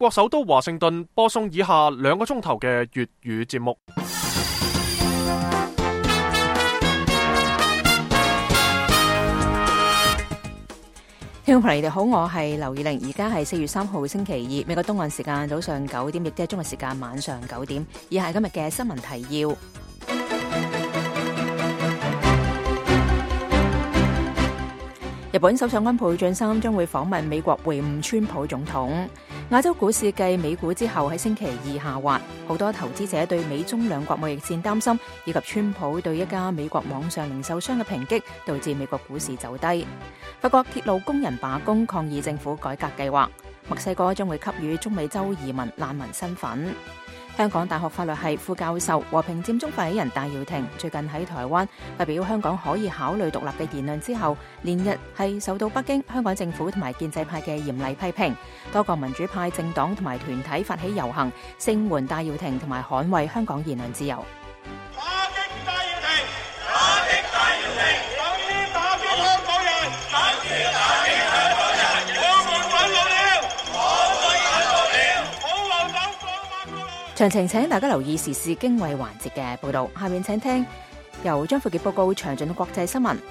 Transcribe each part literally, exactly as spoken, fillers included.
國首都華盛頓播送以下兩個鐘頭嘅粵語節目。 聽眾朋友，你哋好，我係劉以玲，而家係四月三號星期二，美國東岸時間早上九點，亦即係中國時間晚上九點。以下係今日嘅新聞提要。日本首相安倍晉三將會訪問美國會晤川普總統。亞洲股市繼美股之後喺星期二下滑，好多投資者對美中兩國貿易戰擔心，以及川普對一家美國網上零售商嘅抨擊，導致美國股市走低。法國鐵路工人罷工抗議政府改革計劃。墨西哥將會給予中美洲移民難民身份。香港大學法律系副教授、和平佔中發起人戴耀廷最近喺台灣發表香港可以考慮獨立嘅言論之後，連日係受到北京、香港政府同埋建制派嘅嚴厲批評。多個民主派政黨同埋團體發起遊行，聲援戴耀廷同埋捍衛香港言論自由。 打擊戴耀廷，打擊戴耀廷，等於打擊香港人，等於打擊香港人。我們憤怒了，我們憤怒了，好流走放馬過來。 詳情請大家留意時事經緯環節嘅報導。下面請聽由張富傑報告詳盡嘅國際新聞。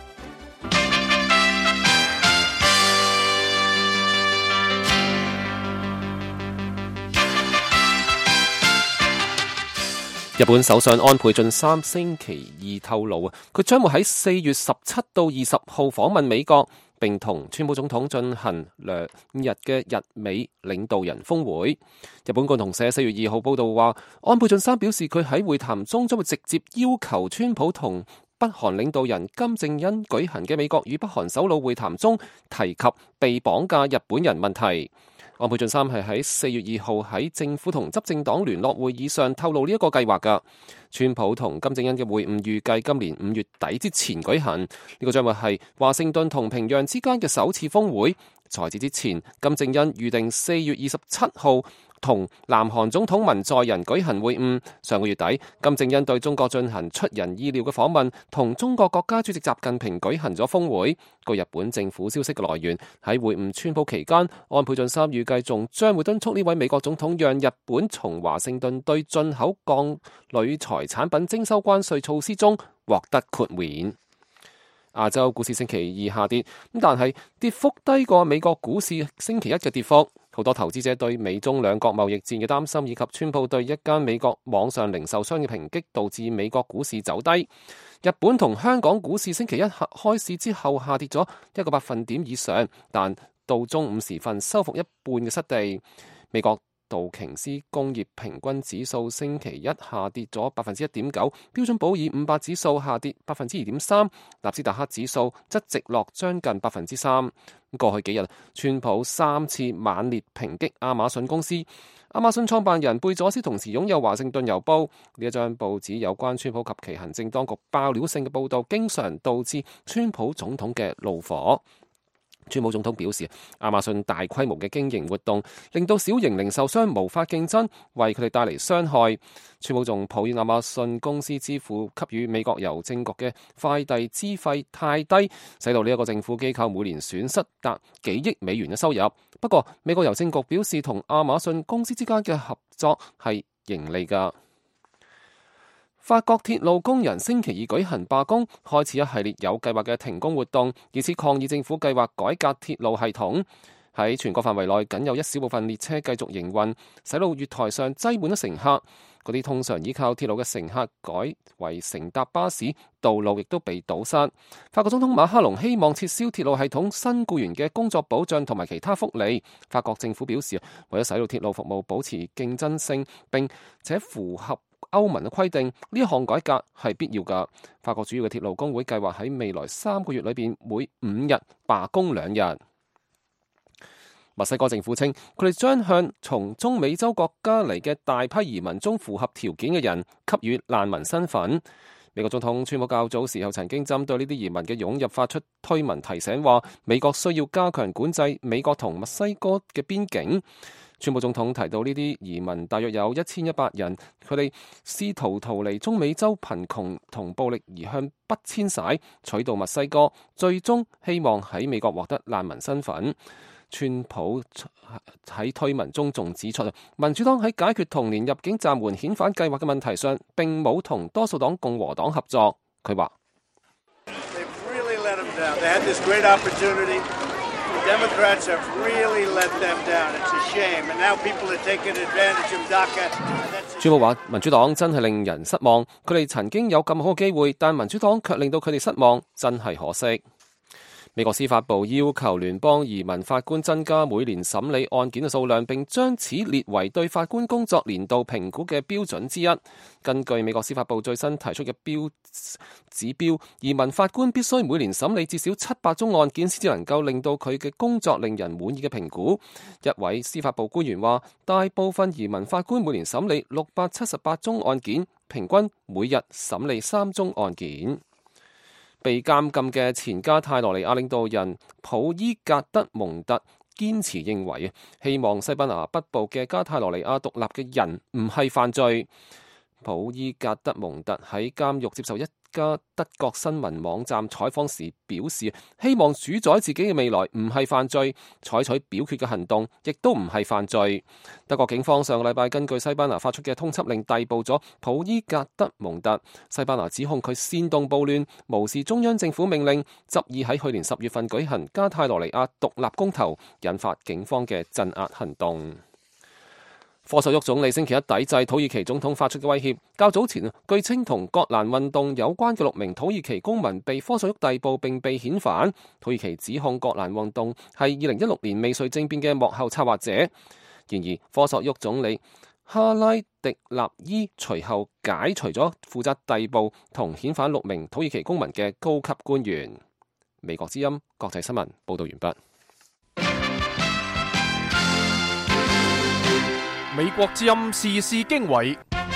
日本首相安倍晉三星期二透露啊，佢將會喺四月十七到二十號訪問美國，並同川普總統進行兩日嘅日美領導人峰會。日本共同社四月二號報道話，安倍晉三表示佢喺會談中將會直接要求川普同北韓領導人金正恩舉行嘅美國與北韓首腦會談中提及被綁架日本人問題。安倍晉三係喺四月二號喺政府同執政黨聯絡會議上透露呢一個計劃㗎。川普同金正恩嘅會晤預計今年五月底之前舉行，呢、這個將會係華盛頓同平壤之間嘅首次峰會。在此之前，金正恩預定四月二十七號同南韓總統文在寅舉行會晤。上個月底，金正恩對中國進行出人意料嘅訪問，同中國國家主席習近平舉行咗峰會。據日本政府消息嘅來源，喺會晤川普期間，安倍晉三預計仲將會敦促呢位美國總統讓日本從華盛頓對進口鋼鋁材產品徵收關稅措施中獲得豁免。亞洲股市星期二下跌，咁但係跌幅低過美國股市星期一嘅跌幅。好多投資者對美中兩國貿易戰嘅擔心，以及川普對一間美國網上零售商嘅抨擊，導致美國股市走低。日本同香港股市星期一開市之後下跌咗一個百分點以上，但到中午時分收復一半嘅失地。美國道瓊斯工業平均指數星期一下跌咗百分之一點九，標準普爾五百指數下跌百分之二點三，納斯達克指數則直落將近百分之三。過去幾日，川普三次猛烈抨擊亞馬遜公司。亞馬遜創辦人貝佐斯同時擁有華盛頓郵報，呢一張報紙有關川普及其行政當局爆料性嘅報道，經常導致川普總統嘅怒火。川普總統表示，亞馬遜大規模嘅經營活動令到小型零售商無法競爭，為佢哋帶嚟傷害。川普仲抱怨亞馬遜公司支付給予美國郵政局嘅快遞資費太低，使到呢一個政府機構每年損失達幾億美元嘅收入。不過，美國郵政局表示，同亞馬遜公司之間嘅合作係盈利㗎。法國鐵路工人星期二舉行罷工，開始一系列有計劃嘅停工活動，以此抗議政府計劃改革鐵路系統。喺全國範圍內，僅有一小部分列車繼續營運，使到月台上擠滿咗乘客。嗰啲通常依靠鐵路嘅乘客改為乘搭巴士，道路亦都被堵塞。法國總統馬克龍希望撤銷鐵路系統新僱員嘅工作保障同埋其他福利。法國政府表示，為咗使到鐵路服務保持競爭性並且符合歐盟嘅規定，呢一項改革係必要㗎。法國主要嘅鐵路工會計劃喺未來三個月裏邊每五日罷工兩日。墨西哥政府稱，佢哋將向從中美洲國家嚟嘅大批移民中符合條件嘅人給予難民身份。美國總統川普較早時候曾經針對呢啲移民嘅湧入發出推文，提醒話美國需要加強管制美國同墨西哥嘅邊境。川普總統提到呢啲移民大約有一千一百人，佢哋試圖逃離中美洲貧窮同暴力而向北遷徙，取道墨西哥，最終希望喺美國獲得難民身份。 川普喺推文中仲指出，民主黨喺解決同年入境暫緩遣返計劃嘅問題上並冇同多數黨共和黨合作。佢話川普話民主黨真係令人失望，佢哋曾經有咁好嘅機會，但民主黨卻令到佢哋失望，真係可惜。美國司法部要求聯邦移民法官增加每年審理案件嘅數量，並將此列為對法官工作年度評估嘅標準之一。根據美國司法部最新提出嘅標指標，移民法官必須每年審理至少七百宗案件，先至能夠令到佢嘅工作令人滿意嘅評估。一位司法部官員話，大部分移民法官每年審理六百七十八宗案件，平均每日審理三宗案件。被監禁嘅前加泰羅尼亞領導人普伊格德蒙特堅持認為，希望西班牙北部嘅加泰羅尼亞獨立嘅人唔係犯罪。普伊格德蒙特喺監獄接受一家德國新聞網站採訪時表示，希望主宰自己嘅未來唔係犯罪，採取表決嘅行動亦都唔係犯罪。德國警方上個禮拜根據西班牙發出嘅通緝令逮捕咗普伊格德蒙特。西班牙指控佢煽動暴亂，無視中央政府命令，執意喺去年十月份舉行加泰羅尼亞獨立公投，引發警方嘅鎮壓行動。科索沃總理星期一抵制土耳其總統發出嘅威脅。較早前，據稱同葛蘭運動有關嘅六名土耳其公民被科索沃逮捕並被遣返。土耳其指控葛蘭運動係二零一六年未遂政變嘅幕後策劃者。然而，科索沃總理哈拉迪納伊隨後解除咗負責逮捕同遣返六名土耳其公民嘅高級官員。美國之音國際新聞報道完畢。 美國之音時事經緯，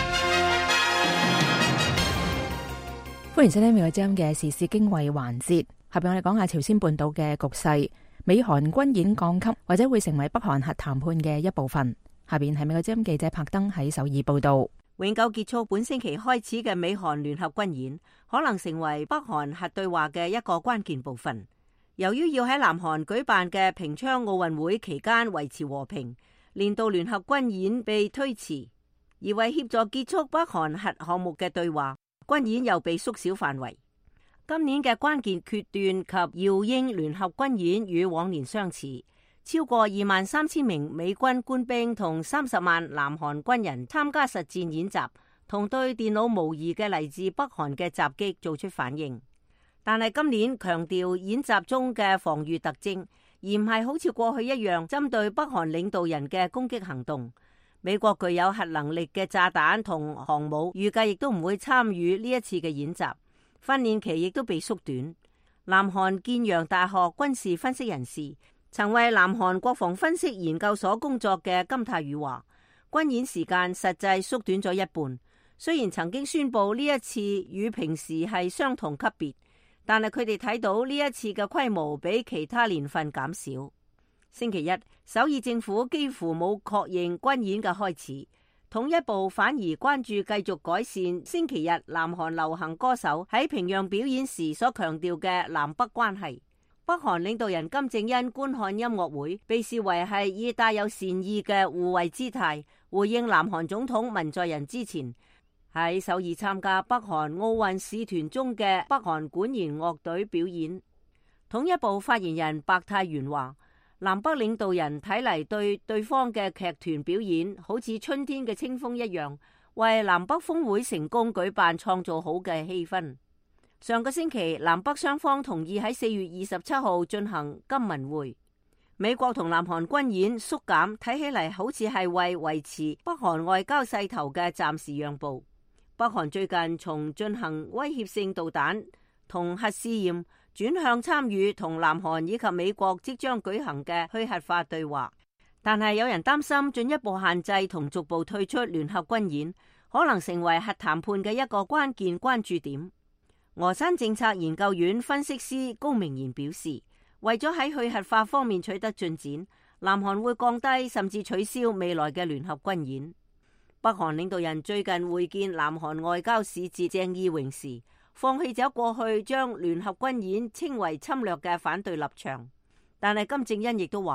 歡迎收聽美國之音嘅時事經緯環節。下邊我哋講下朝鮮半島嘅局勢。美韓軍演降級或者會成為北韓核談判嘅一部分。下邊係美國之音記者柏登喺首爾報道。 永久結束本星期開始嘅美韓聯合軍演，可能成為北韓核對話嘅一個關鍵部分。由於要喺南韓舉辦嘅平昌奧運會期間維持和平，年度聯合軍演被推遲，而為協助結束北韓核項目嘅對話，軍演又被縮小範圍。今年嘅關鍵決斷及耀英聯合軍演與往年相似，超過二萬三千名美軍官兵同三十萬南韓軍人參加實戰演習，同對電腦模擬嘅嚟自北韓嘅襲擊做出反應。但係今年強調演習中嘅防禦特徵，而唔係好似過去一樣針對北韓領導人嘅攻擊行動。美國具有核能力嘅炸彈同航母預計亦都唔會參與呢一次嘅演習，訓練期亦都被縮短。南韓建陽大學軍事分析人士曾為南韓國防分析研究所工作嘅金泰宇話，軍演時間實際縮短咗一半。雖然曾經宣布呢一次與平時係相同級別，但係佢哋睇到呢一次嘅規模比其他年份減少。星期一，首爾政府幾乎冇確認軍演嘅開始，統一部反而關注繼續改善星期日南韓流行歌手喺平壤表演時所強調嘅南北關係。北韓領導人金正恩觀看音樂會，被視為係以帶有善意嘅護衛姿態回應南韓總統文在寅之前喺首爾參加北韓奧運使團中嘅北韓管弦樂隊表演。統一部發言人白泰元話，南北領導人睇嚟對對方嘅劇團表演好似春天嘅清風一樣，為南北峰會成功舉辦創造好嘅氣氛。上個星期，南北雙方同意喺四月二十七號進行金文會。美國同南韓軍演縮減，睇起嚟好似係為維持北韓外交勢頭嘅暫時讓步。北韓最近從進行威脅性導彈同核試驗，轉向參與同南韓以及美國即將舉行嘅去核化對話。但係有人擔心進一步限制同逐步退出聯合軍演，可能成為核談判嘅一個關鍵關注點。峨山政策研究院分析師高明賢表示，為咗喺去核化方面取得進展，南韓會降低甚至取消未來嘅聯合軍演。北韓領導人最近會見南韓外交使節鄭義榮時，放棄咗過去將聯合軍演稱為侵略嘅反對立場。但係金正恩亦都話，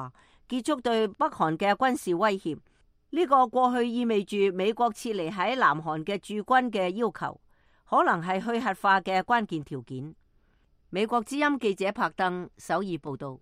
結束對北韓嘅軍事威脅。呢個過去意味住美國撤離喺南韓嘅駐軍嘅要求，可能係去核化嘅關鍵條件。美國之音記者柏登首爾報道。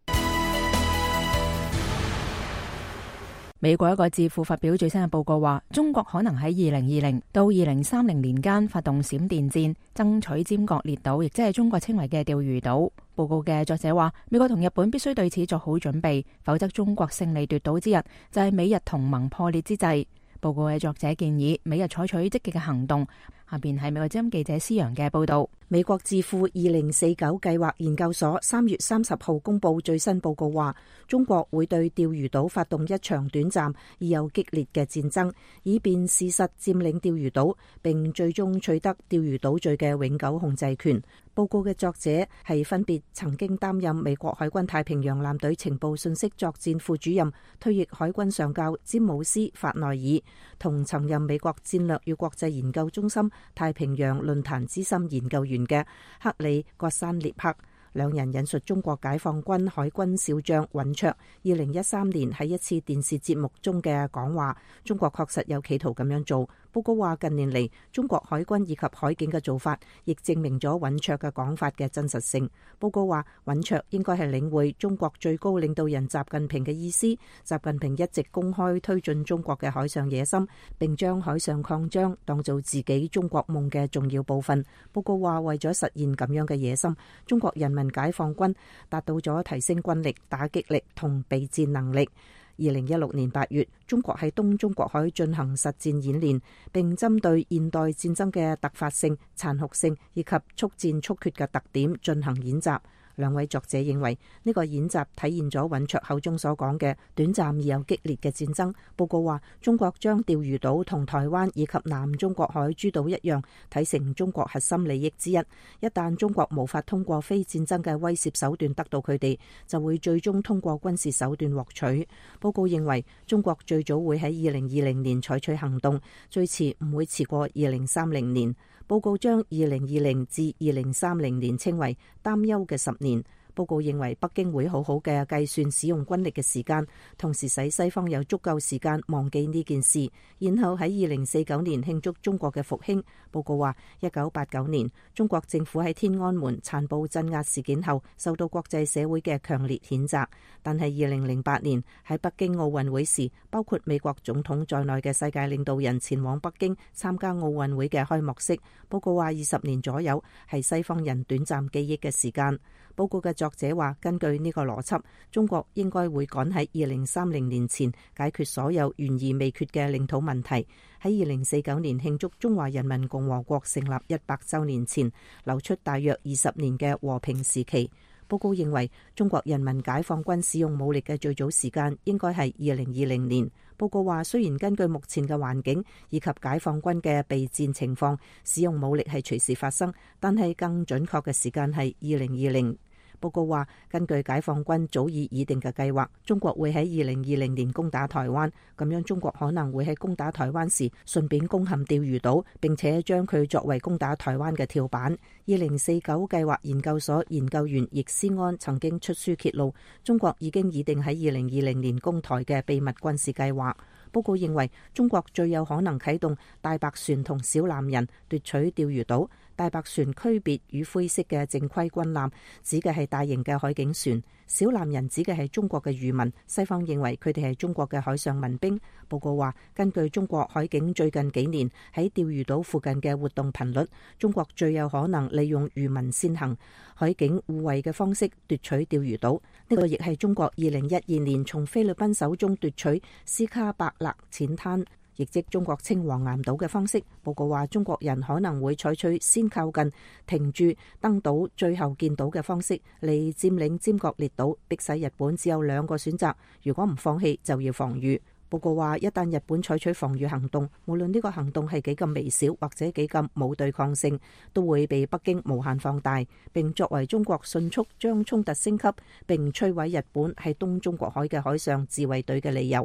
美國一個智庫發表最新嘅報告話，中國可能喺二零二零到二零三零年間發動閃電戰，爭取尖閣列島，亦即係中國稱為嘅釣魚島。報告嘅作者話，美國同日本必須對此做好準備，否則中國勝利奪島之日就係美日同盟破裂之際。報告嘅作者建議美日採取積極嘅行動。下邊係美國之音記者施洋嘅報道。 美國智庫二零四九計劃研究所三月三十號公布最新報告話，中國會對釣魚島發動一場短暫而又激烈嘅戰爭，以便事實佔領釣魚島，並最終取得釣魚島嶼嘅永久控制權。報告嘅作者係分別曾經擔任美國海軍太平洋艦隊情報信息作戰副主任、退役海軍上校詹姆斯·法內爾，同曾任美國戰略與國際研究中心太平洋論壇資深研究員嘅克里·葛山列克。兩人引述中國解放軍海軍少將尹卓二零一三年喺一次電視節目中嘅講話，中國確實有企圖咁樣做。報告話，近年嚟中國海軍以及海警嘅做法，亦證明咗尹卓嘅講法嘅真實性。報告話，尹卓應該係領會中國最高領導人習近平嘅意思。習近平一直公開推進中國嘅海上野心，並將海上擴張當做自己中國夢嘅重要部分。報告話，為咗實現咁樣嘅野心，中國人民解放軍達到咗提升軍力、打擊力同備戰能力。二零一六年八月，中國喺東中國海進行實戰演練，並針對現代戰爭嘅突發性、殘酷性以及速戰速決嘅特點進行演習。兩位作者認為呢個演習體現咗尹卓口中所講嘅短暫而又激烈嘅戰爭。報告話，中國將釣魚島同台灣以及南中國海諸島一樣睇成中國核心利益之一。一旦中國無法通過非戰爭嘅威懾手段得到佢哋，就會最終通過軍事手段獲取。報告認為中國最早會喺二零二零年採取行動，最遲唔會遲過二零三零年。報告將二零二零至二零三零年稱為擔憂嘅十年。報告認為北京會好好嘅計算使用軍力嘅時間，同時使西方有足夠時間忘記呢件事，然後喺二零四九年慶祝中國嘅復興。報告話，一九八九年中國政府喺天安門殘暴鎮壓事件後受到國際社會嘅強烈譴責，但係二零零八年喺北京奧運會時，包括美國總統在內嘅世界領導人前往北京參加奧運會嘅開幕式。報告話，二十年左右係西方人短暫記憶嘅時間。報告嘅作者話，根據呢個邏輯，中國應該會趕喺二零三零年前解決所有懸而未決嘅領土問題，喺二零四九年慶祝中華人民共和國成立一百週年前留出大約二十年嘅和平時期。報告認為，中國人民解放軍使用武力嘅最早時間應該係二零二零年。報告話，雖然根據目前嘅環境以及解放軍嘅備戰情況，使用武力係隨時發生，但係更準確嘅時間係二零二零。報告話，根據解放軍早已擬定嘅計劃，中國會喺二零二零年攻打台灣，咁樣中國可能會喺攻打台灣時順便攻陷釣魚島，並且將佢作為攻打台灣嘅跳板。二零四九計劃研究所研究員易思安曾經出書揭露，中國已經擬定喺二零二零年攻台嘅秘密軍事計劃。報告認為，中國最有可能啟動大白船同小藍人奪取釣魚島。大白船區別於灰色嘅正規軍艦，指嘅係大型嘅海警船；小藍人指嘅係中國嘅漁民。西方認為佢哋係中國嘅海上民兵。報告話，根據中國海警最近幾年喺釣魚島附近嘅活動頻率，中國最有可能利用漁民先行、海警互惠嘅方式奪取釣魚島。呢個亦係中國二零一二年從菲律賓手中奪取斯卡伯勒淺灘，亦即中國稱黃岩島嘅方式。報告話，中國人可能會採取先靠近、停住、登島，最後見島嘅方式嚟佔領尖閣列島，迫使日本只有兩個選擇：如果唔放棄，就要防禦。報告話，一旦日本採取防禦行動，無論呢個行動係幾咁微小或者幾咁冇對抗性，都會被北京無限放大，並作為中國迅速將衝突升級並摧毀日本喺東中國海嘅海上自衛隊嘅理由。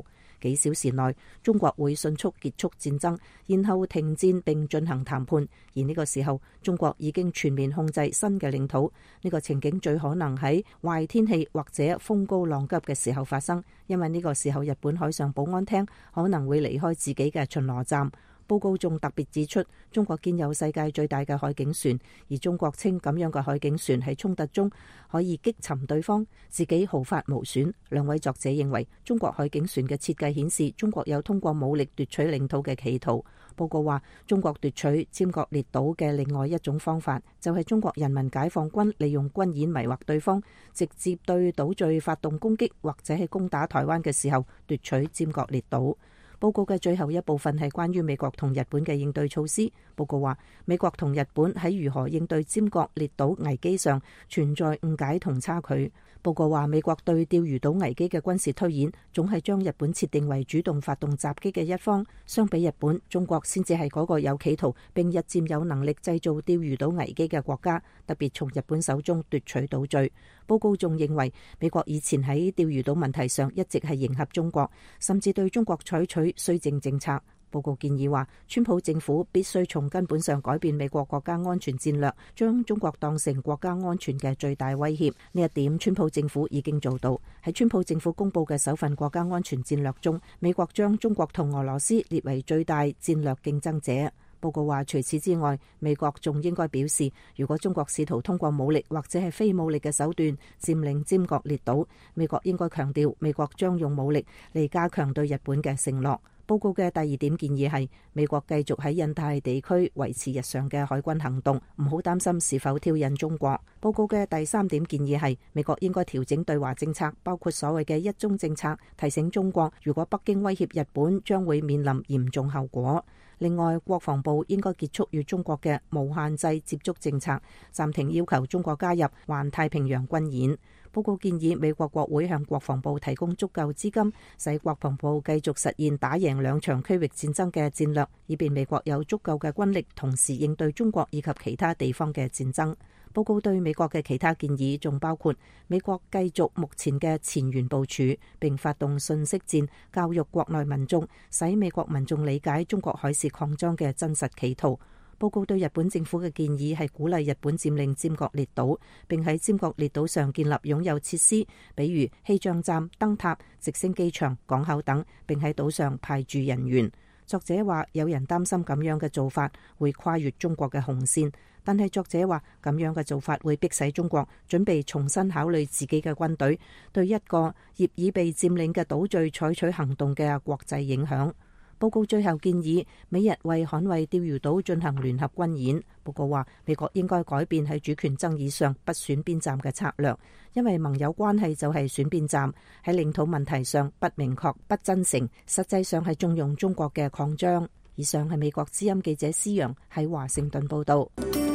幾小時內中國會迅速結束戰爭，然後停戰並進行談判。而呢個時候，中國已經全面控制新嘅領土。呢個情景最可能喺壞天氣或者風高浪急嘅時候發生，因為呢個時候日本海上保安廳可能會離開自己嘅巡邏站。報告仲特別指出，中國建有世界最大嘅海警船，而中國稱咁樣嘅海警船喺衝突中可以擊沉對方，自己毫髮無損。兩位作者認為，中國海警船嘅設計顯示中國有通過武力奪取領土嘅企圖。報告話，中國奪取尖閣列島嘅另外一種方法，就係中國人民解放軍利用軍演迷惑對方，直接對島嶼發動攻擊，或者係攻打台灣嘅時候奪取尖閣列島。報告嘅最後一部分係關於美國同日本嘅應對措施。報告話，美國同日本喺如何應對尖閣列島危機上存在誤解同差距。報告話，美國對釣魚島危機嘅軍事推演總係將日本設定為主動發動襲擊嘅一方。相比日本，中國先至係嗰個有企圖並日漸有能力製造釣魚島危機嘅國家，特別從日本手中奪取島嶼。報告仲認為，美國以前喺釣魚島問題上一直係迎合中國，甚至對中國採取綏靖政策。報告建議話，川普政府必須從根本上改變美國國家安全戰略，將中國當成國家安全嘅最大威脅。呢一點，川普政府已經做到。喺川普政府公布嘅首份國家安全戰略中，美國將中國同俄羅斯列為最大戰略競爭者。報告話，除此之外，美國仲應該表示，如果中國試圖通過武力或者係非武力嘅手段佔領尖閣列島，美國應該強調美國將用武力嚟加強對日本嘅承諾。報告嘅第二點建議係，美國繼續喺印太地區維持日常嘅海軍行動，唔好擔心是否挑釁中國。報告嘅第三點建議係，美國應該調整對華政策，包括所謂嘅一中政策，提醒中國，如果北京威脅日本，將會面臨嚴重後果。另外，國防部應該結束與中國嘅無限制接觸政策，暫停要求中國加入環太平洋軍演。報告建議美國國會向國防部提供足夠資金，使國防部繼續實現打贏兩場區域戰爭嘅戰略，以便美國有足夠嘅軍力，同時應對中國以及其他地方嘅戰爭。報告對美國嘅其他建議仲包括美國繼續目前嘅前沿部署，並發動信息戰，教育國內民眾，使美國民眾理解中國海事擴張嘅真實企圖。報告對日本政府嘅建議係鼓勵日本佔領尖閣列島，並喺尖閣列島上建立擁有設施，比如氣象站、燈塔、直升機場、港口等，並喺島上派駐人員。作者話，有人擔心咁樣嘅做法會跨越中國嘅紅線，但係作者話，咁樣嘅做法會迫使中國準備重新考慮自己嘅軍隊對一個業已被佔領嘅島嶼採取行動嘅國際影響。報告最後建議美日為捍衛釣魚島進行聯合軍演。報告話，美國應該改變喺主權爭議上不選邊站嘅策略，因為盟友關係就係選邊站，喺領土問題上不明確、不真誠，實際上係縱容中國嘅擴張。以上係美國之音記者施陽喺華盛頓報道。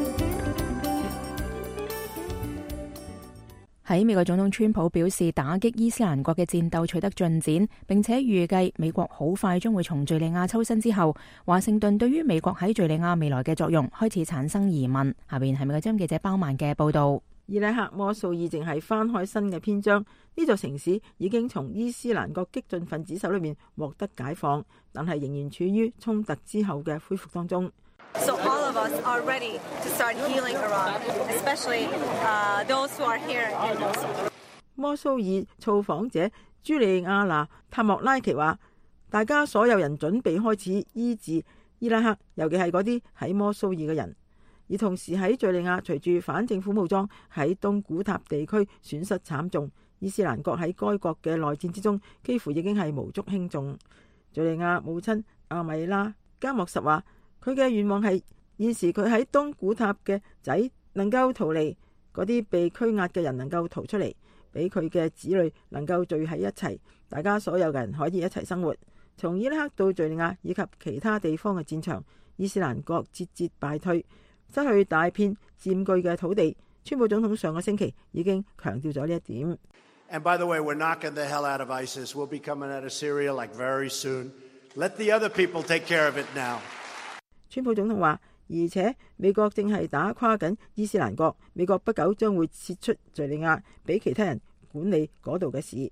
喺美國總統川普表示打擊伊斯蘭國嘅戰鬥取得進展，並且預計美國好快將會從敘利亞抽身之後，華盛頓對於美國喺敘利亞未來嘅作用開始產生疑問。下邊係美國之音記者包曼嘅報道。 伊拉克摩蘇爾正係翻開新嘅篇章，呢座城市已經從伊斯蘭國激進分子手裏面獲得解放，但係仍然處於衝突之後嘅恢復當中。 So all of us are ready to start healing Iraq, especially uh, those who are here in Mosul. 摩蘇爾造訪者朱利亞娜塔莫拉奇話，大家所有人準備開始醫治伊拉克，尤其係嗰啲喺摩蘇爾嘅人。而同時喺敘利亞，隨住反政府武裝喺東古塔地區損失慘重，伊斯蘭國喺該國嘅內戰之中幾乎已經係無足輕重。敘利亞母親阿米拉加莫什話，佢嘅願望係現時佢喺東古塔嘅仔能夠逃離，嗰啲被拘押嘅人能夠逃出嚟，俾佢嘅子女能夠聚喺一齊，大家所有嘅人可以一齊生活。從伊拉克到敘利亞以及其他地方嘅戰場，伊斯蘭國節節敗退，失去大片佔據嘅土地。川普總統上個星期已經強調咗呢一點。 And by the way, we're knocking the hell out of ISIS. We'll be coming out of Syria like very soon. Let the other people take care of it now. 川普總統話，而且美國正係打垮緊伊斯蘭國，美國不久將會撤出敘利亞，俾其他人管理嗰度嘅事。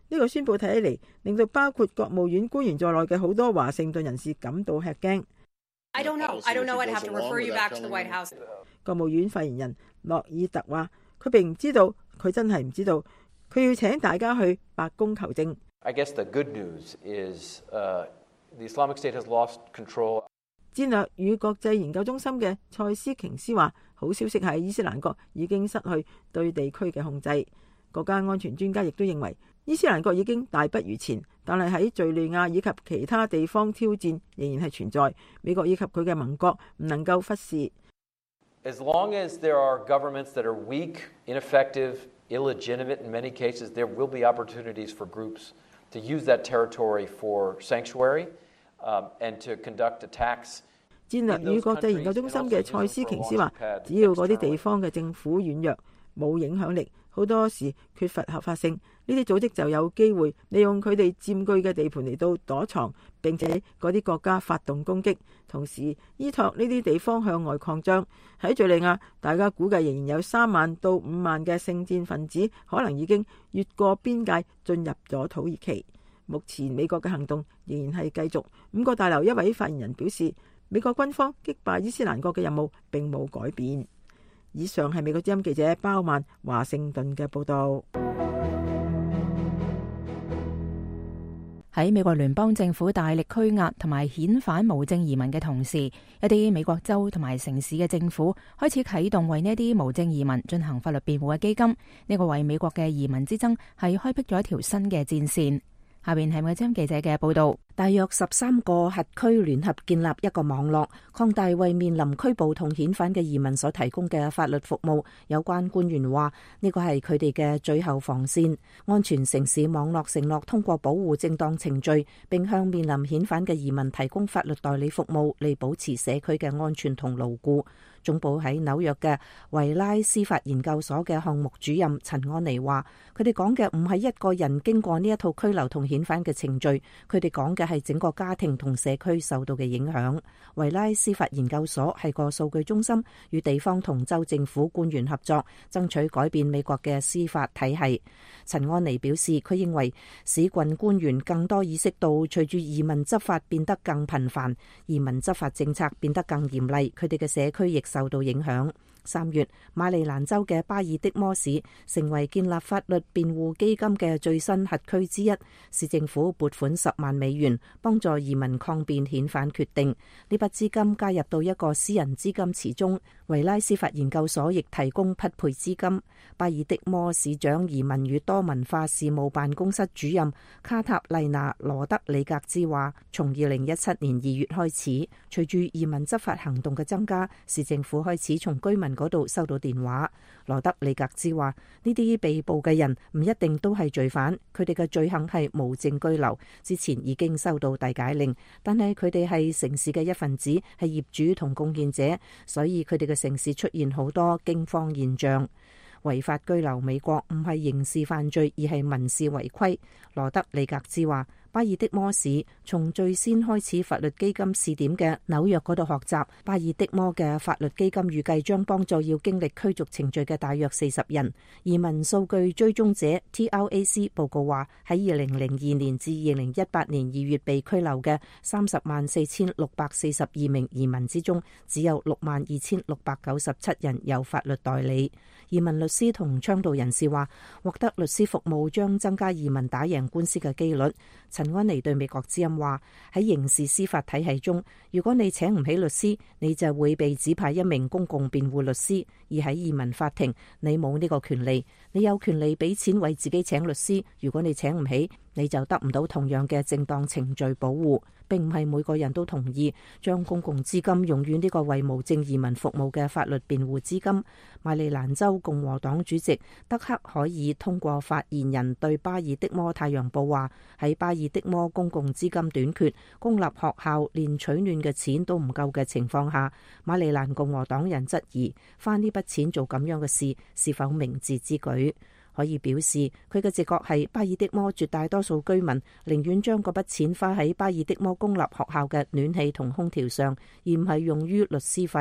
呢個宣佈睇起嚟，令到包括國務院官員在內嘅好多華盛頓人士感到吃驚。 I don't know. I don't know. I'd have to refer you back to the White House. 國務院發言人諾爾特話：佢並唔知道，佢真係唔知道，佢要請大家去白宮求證。 I guess the good news is, uh, the Islamic State has lost control. 戰略與國際研究中心嘅蔡斯瓊斯話：好消息係伊斯蘭國已經失去對地區嘅控制。國家安全專家亦都認為，伊斯蘭國已經大不如前，但係喺敘利亞以及其他地方挑戰仍然係存在。美國以及佢嘅盟國唔能夠忽視。 As long as there are governments that are weak, ineffective, illegitimate in many cases, there will be opportunities for groups to use that territory for sanctuary, um, and to conduct attacks. 戰略與國際研究中心嘅蔡斯瓊斯話：只要嗰啲地方嘅政府軟弱、冇影響力，好多時缺乏合法性，呢啲組織就有機會利用佢哋佔據嘅地盤嚟到躲藏，並且嗰啲國家發動攻擊，同時依託呢啲地方向外擴張。喺敘利亞，大家估計仍然有三萬到五萬嘅聖戰分子可能已經越過邊界進入咗土耳其。目前美國嘅行動仍然係繼續。五角大樓一位發言人表示，美國軍方擊敗伊斯蘭國嘅任務並冇改變。以上係美國之音記者包曼華盛頓嘅報道。 喺美國聯邦政府大力拘押同埋遣返無證移民嘅同時，一啲美國州同埋城市嘅政府開始啟動為呢啲無證移民進行法律辯護嘅基金。呢個為美國嘅移民之爭係開闢咗一條新嘅戰線。下邊係美國之音記者嘅報道。 大約十三個轄區聯合建立一個網絡，擴大為面臨拘捕同遣返嘅移民所提供嘅法律服務。有關官員話，呢個係佢哋嘅最後防線。安全城市網絡承諾通過保護正當程序，並向面臨遣返嘅移民提供法律代理服務，嚟保持社區嘅安全同牢固。總部喺紐約嘅維拉司法研究所嘅項目主任陳安妮話，佢哋講嘅唔係一個人經過呢一套拘留同遣返嘅程序，佢哋講嘅係整個家庭同社區受到嘅影響。維拉司法研究所係個數據中心，與地方同州政府官員合作，爭取改變美國嘅司法體系。陳安妮表示，佢認為市郡官員更多意識到，隨住移民執法變得更頻繁，移民執法政策變得更嚴厲，佢哋嘅社區亦受到影響。三月，馬里蘭州嘅巴爾的摩市成為建立法律辯護基金嘅最新轄區之一，市政府撥款十萬美元幫助移民抗辯遣返決定。呢筆資金加入到一個私人資金池中，維拉司法研究所亦提供匹配資金。巴爾的摩市長移民與多文化事務辦公室主任卡塔麗娜羅德里格茲話，從二零一七年二月開始，隨住移民執法行動嘅增加，市政府開始從居民嗰度收到電話。羅德里格茲話，呢啲被捕嘅人唔一定都係罪犯，佢哋嘅罪行係無證居留，之前已經收到遞解令，但係佢哋係城市嘅一份子，係業主同貢獻者，所以佢哋嘅城市出現好多驚慌現象。違法居留美國唔係刑事犯罪，而係民事違規。羅德里格茲話，巴爾的摩市從最先開始法律基金試點嘅紐約嗰度學習，巴爾的摩嘅法律基金預計將幫助要經歷驅逐程序嘅大約四十人。移民數據追蹤者 T R A C 報告話，喺二零零二年至二零一八年二月被拘留嘅三十萬四千六百四十二名移民之中，只有六萬二千六百九十七人有法律代理。移民律師同倡導人士話，獲得律師服務將增加移民打贏官司嘅機率。陳安妮對美國之音話，喺刑事司法體系中，如果你請唔起律師，你就會被指派一名公共辯護律師；而喺移民法庭，你冇呢個權利，你有權利俾錢為自己請律師。如果你請唔起，你就得唔到同樣嘅正當程序保護。並唔係每個人都同意將公共資金用於呢個為無證移民服務嘅法律辯護資金。馬里蘭州共和黨主席德克可以通過發言人對巴爾的摩太陽報話，喺巴爾的摩公共資金短缺、公立學校連取暖嘅錢都唔夠嘅情況下，馬里蘭共和黨人質疑花呢筆錢做咁樣嘅事是否明智之舉。可以表示佢嘅直覺係巴爾的摩絕大多數居民寧願將嗰筆錢花喺巴爾的摩公立學校嘅暖氣同空調上，而唔係用於律師費。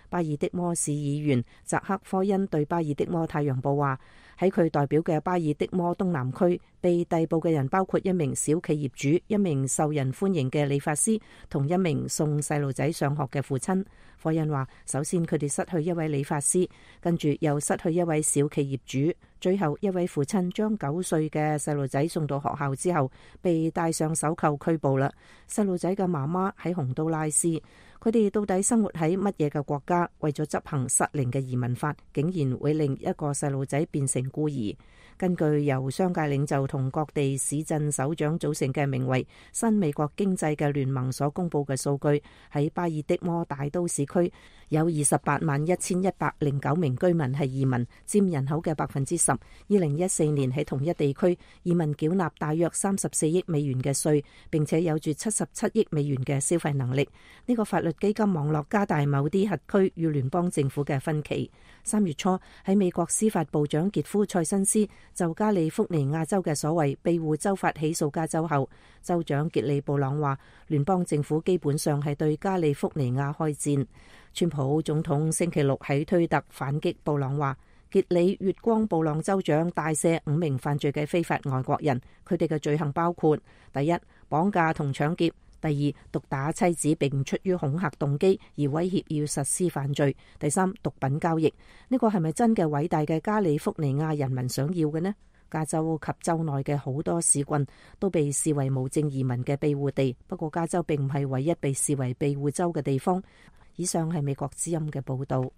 巴爾的摩市議員扎克科恩對巴爾的摩太陽報話，喺佢代表嘅巴爾的摩東南區被逮捕嘅人包括一名小企業主、一名受人歡迎嘅理髮師同一名送細路仔上學嘅父親。科恩話，首先佢哋失去一位理髮師，跟住又失去一位小企業主，最後一位父親將九歲嘅細路仔送到學校之後被戴上手銬拘捕啦。細路仔嘅媽媽喺洪都拉斯，佢哋到底生活喺乜嘢嘅國家？為咗執行失靈嘅移民法，竟然會令一個細路仔變成孤兒。根據由商界領袖同各地市鎮首長組成嘅名為新美國經濟嘅聯盟所公佈嘅數據，喺巴爾的摩大都市區有二十八萬一千一百零九名居民係移民，佔人口嘅百分之十。二零一四年喺同一地區移民繳納大約三十四億美元嘅稅，並且有住七十七億美元嘅消費能力。呢個法律基金網絡加大某啲轄區與聯邦政府嘅分歧。三月初喺美國司法部長傑夫塞辛斯就加利福尼亞州嘅所謂庇護州法起訴加州後，州長傑里布朗話，聯邦政府基本上係對加利福尼亞開戰。川普總統星期六喺推特反擊布朗話，傑里月光布朗州長大赦五名犯罪嘅非法外國人，佢哋嘅罪行包括：第一，綁架同搶劫；第二，毒打妻子並出於恐嚇動機而威脅要實施犯罪；第三，毒品交易。呢個係咪真嘅偉大嘅加利福尼亞人民想要嘅呢？加州及州內嘅好多市郡都被視為無證移民嘅庇護地，不過加州並唔係唯一被視為庇護州嘅地方。以上係美國之音嘅報道。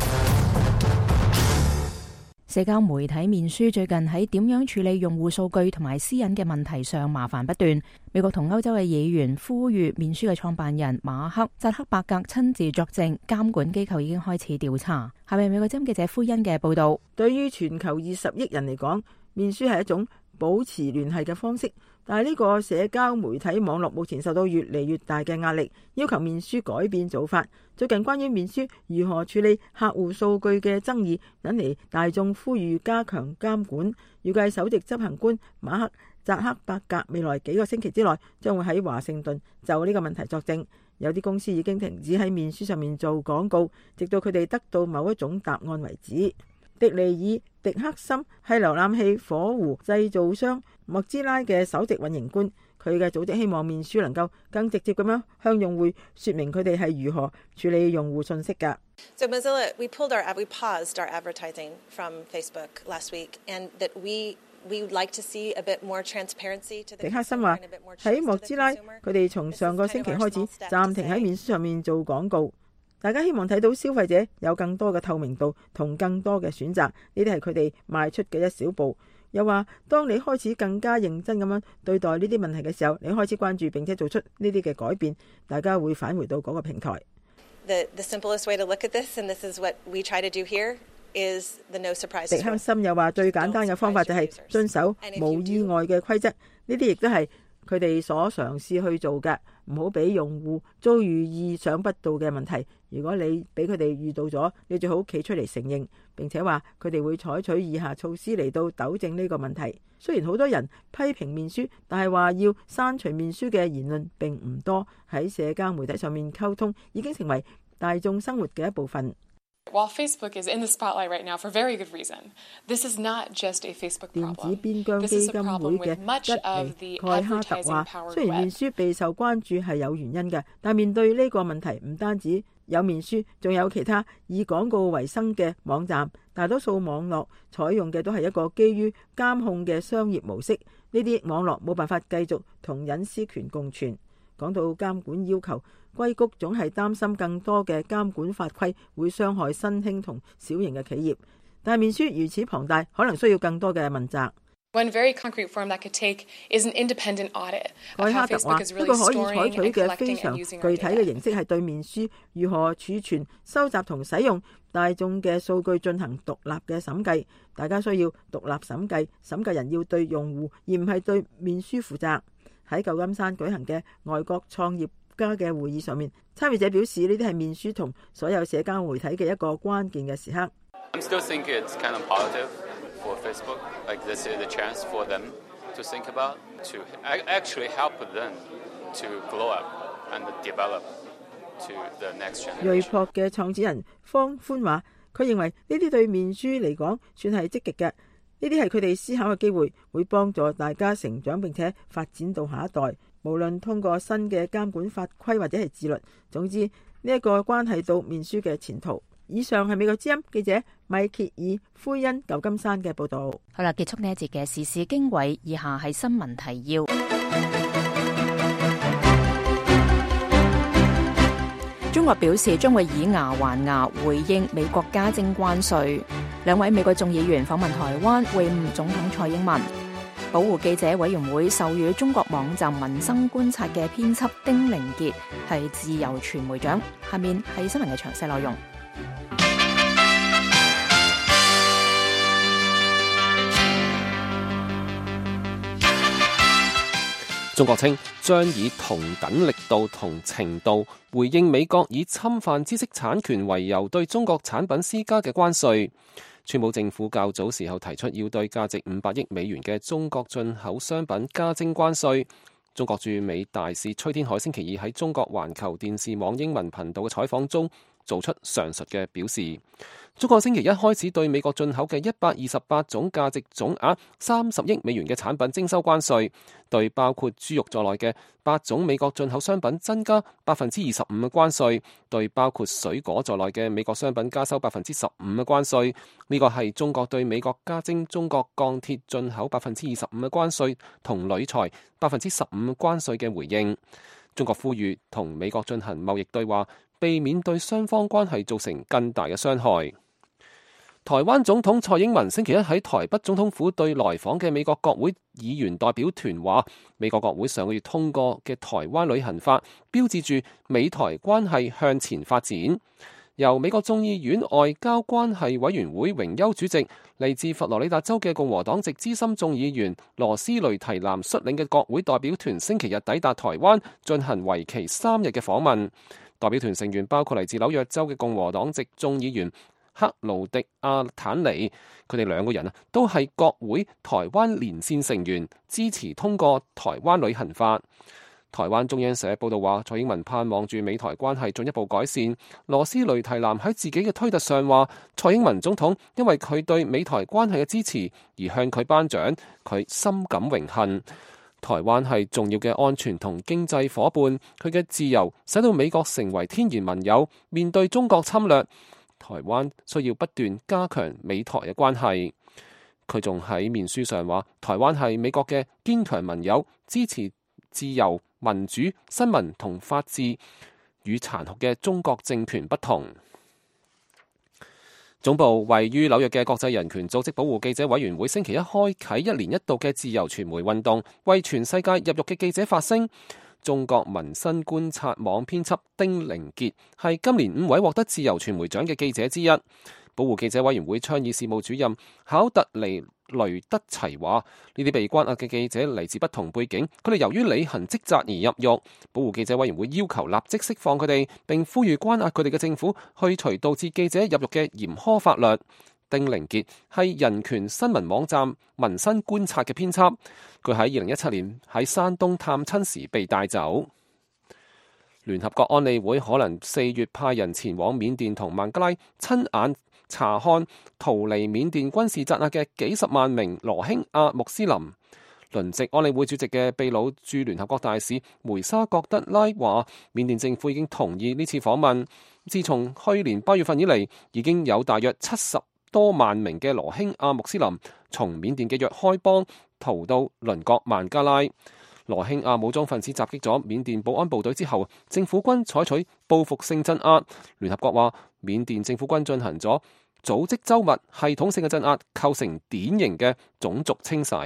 社交媒體面書最近喺點樣處理用戶數據同埋私隱嘅問題上麻煩不斷。美國同歐洲嘅議員呼籲面書嘅創辦人馬克扎克伯格親自作證，監管機構已經開始調查。下面美國之音記者灰恩嘅報道。 對於全球二十億人嚟講，面書係一種保持聯繫嘅方式，但係呢個社交媒體網絡目前受到越嚟越大嘅壓力，要求面書改變做法。最近關於面書如何處理客戶數據嘅爭議，引嚟大眾呼籲加強監管。預計首席執行官馬克扎克伯格未來幾個星期之內將會喺華盛頓就呢個問題作證。有啲公司已經停止喺面書上面做廣告，直到佢哋得到某一種答案為止。迪尼爾迪克森係瀏覽器火狐製造商莫茲拉嘅首席運營官，佢嘅組織希望面書能夠更直接咁樣向用戶說明佢哋係如何處理用戶信息㗎。 So Mozilla, we pulled our, we paused our advertising from Facebook last week, and that we we would like to see a bit more transparency to the. 迪克森話喺莫茲拉，佢哋從上個星期開始暫停喺面書上面做廣告。大家希望睇到消費者有更多嘅透明度同更多嘅選擇，呢啲係佢哋邁出嘅一小步。又話當你開始更加認真咁樣對待呢啲問題嘅時候，你開始關注並且做出呢啲嘅改變，大家會返回到嗰個平台。 The, the simplest way to look at this, and this is what we try to do here, is the no surprises. 迪克森又話最簡單嘅方法就係遵守冇意外嘅規則，呢啲亦都係佢哋所嘗試去做嘅，唔好俾用戶遭遇意想不到嘅問題。如果你俾佢哋遇到咗，你最好企出嚟承認，並且話佢哋會採取以下措施嚟到糾正呢個問題。雖然好多人批評面書，但係話要刪除面書嘅言論並唔多。喺社交媒體上面溝通已經成為大眾生活嘅一部分。 While Facebook is in the spotlight right now for very good reason, this is not just a Facebook problem. 電子邊疆基金會嘅吉尼蓋哈特話，雖然面書備受關注係有原因嘅，但面對呢個問題，唔單止有面書，仲有其他以廣告為生嘅網站。大多數網絡採用嘅都係一個基於監控嘅商業模式，呢啲網絡冇辦法繼續同隱私權共存。講到監管要求，硅谷總係擔心更多嘅監管法規會傷害新興同小型嘅企業，但係面書如此龐大，可能需要更多嘅問責。 One very concrete form that could take is an independent audit. 蓋哈特話：一個可以採取嘅非常具體嘅形式係對面書如何儲存、收集同使用大眾嘅數據進行獨立嘅審計。大家需要獨立審計，審計人要對用戶而唔係對面書負責。喺舊金山舉行嘅外國創業家嘅會議上面，參與者表示呢啲係面書同所有社交媒體嘅一個關鍵嘅時刻。 I'm still thinking it's kind of positive for Facebook, like this is the chance for them to think about, to actually help them to grow up and develop, to the next generation. 瑞博嘅創始人方歡話，佢認為呢啲對面書嚟講算係積極嘅，呢啲係佢哋思考嘅機會，會幫助大家成長並且發展到下一代。無論通過新嘅監管法規或者係自律，總之呢一個關係到面書嘅前途。以上係美國之音記者米歇爾灰恩舊金山嘅報道。 好啦，結束呢一節嘅時事經緯，以下係新聞提要。中國表示將會以牙還牙回應美國加徵關稅。兩位美國眾議員訪問台灣會晤總統蔡英文。保護記者委員會授予中國網站民生觀察嘅編輯丁玲傑係自由傳媒獎。下面係新聞嘅詳細內容。 中國稱將以同等力度同程度回應美國以侵犯知識產權為由對中國產品施加嘅關稅。川普政府較早時候提出要對價值五百億美元嘅中國進口商品加徵關稅。中國駐美大使崔天凱星期二喺中國環球電視網英文頻道嘅採訪中做出上述嘅表示。中國星期一開始對美國進口嘅一百二十八種價值總額三十億美元嘅產品徵收關稅，對包括豬肉在內嘅八種美國進口商品增加百分之二十五嘅關稅，對包括水果在內嘅美國商品加收百分之十五嘅關稅。呢個係中國對美國加徵中國鋼鐵進口百分之二十五嘅關稅同鋁材百分之十五關稅嘅回應。中國呼籲同美國進行貿易對話，避免對雙方關係造成更大嘅傷害。台灣總統蔡英文星期一喺台北總統府對來訪嘅美國國會議員代表團話，美國國會上個月通過嘅台灣旅行法標誌住美台關係向前發展。由美國眾議院外交關係委員會榮休主席、嚟自佛羅里達州嘅共和黨籍資深眾議員羅斯雷提南率領嘅國會代表團星期日抵達台灣，進行為期三日嘅訪問。代表團成員包括嚟自紐約州嘅共和黨籍眾議員克勞迪亞坦尼，佢哋兩個人啊都係國會台灣連線成員，支持通過台灣旅行法。台灣中央社報道話，蔡英文盼望住美台關係進一步改善。羅斯雷提南喺自己嘅推特上話，蔡英文總統因為佢對美台關係嘅支持而向佢頒獎，佢深感榮幸。台灣係重要嘅安全同經濟夥伴，佢嘅自由使到美國成為天然盟友。面對中國侵略，台灣需要不斷加強美台嘅關係。佢仲喺面書上話，台灣係美國嘅堅強盟友，支持自由、民主、新聞同法治，與殘酷嘅中國政權不同。總部位於紐約嘅國際人權組織保護記者委員會星期一開啟一年一度嘅自由傳媒運動，為全世界入獄嘅記者發聲。中國民生觀察網編輯丁玲傑係今年五位獲得自由傳媒獎嘅記者之一。保護記者委員會倡議事務主任考特尼雷德齊話：呢啲被關押嘅記者嚟自不同背景，佢哋由於履行職責而入獄。保護記者委員會要求立即釋放佢哋，並呼籲關押佢哋嘅政府去除導致記者入獄嘅嚴苛法律。丁玲傑係人權新聞網站民生觀察嘅編輯，佢喺二零一七年喺山東探親時被帶走。聯合國安理會可能四月派人前往緬甸同孟加拉親眼查看逃離緬甸軍事鎮壓嘅幾十萬名羅興亞穆斯林。輪值安理會主席嘅秘魯駐聯合國大使梅沙覺德拉話，緬甸政府已經同意呢次訪問。自從去年八月份以嚟，已經有大約七十多萬名嘅羅興亞穆斯林從緬甸嘅若開邦逃到鄰國孟加拉。羅興亞武裝分子襲擊咗緬甸保安部隊之後，政府軍採取報復性鎮壓。聯合國話，緬甸政府軍進行咗組織周密、系統性嘅鎮壓，構成典型嘅種族清洗。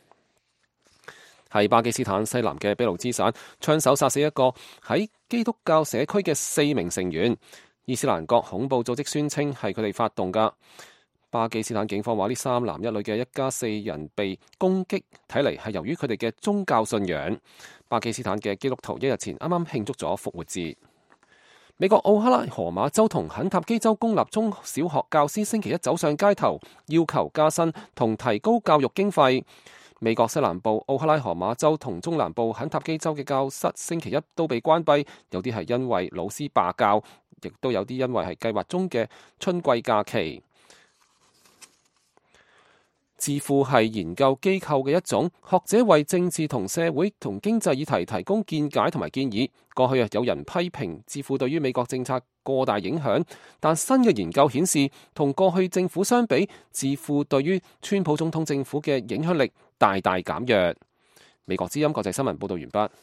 喺巴基斯坦西南嘅俾路支省，槍手殺死一個喺基督教社區嘅四名成員。伊斯蘭國恐怖組織宣稱係佢哋發動㗎。巴基斯坦警方話，呢三男一女嘅一家四人被攻擊，睇嚟係由於佢哋嘅宗教信仰。巴基斯坦嘅基督徒一日前啱啱慶祝咗復活節。美國奧克拉荷馬州同肯塔基州公立中小學教師星期一走上街頭，要求加薪同提高教育經費。 美國西南部奧克拉荷馬州同中南部肯塔基州嘅教室星期一都被關閉，有啲係因為老師罷教，亦都有啲因為係計劃中嘅春季假期。智庫係研究機構嘅一種，學者為政治同社會同經濟議題提供見解同埋建議。過去啊，有人批評智庫對於美國政策過大影響，但新嘅研究顯示，同過去政府相比，智庫對於川普總統政府嘅影響力大大減弱。美國之音國際新聞報道完畢。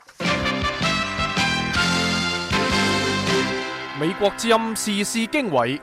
美國之音時事經緯。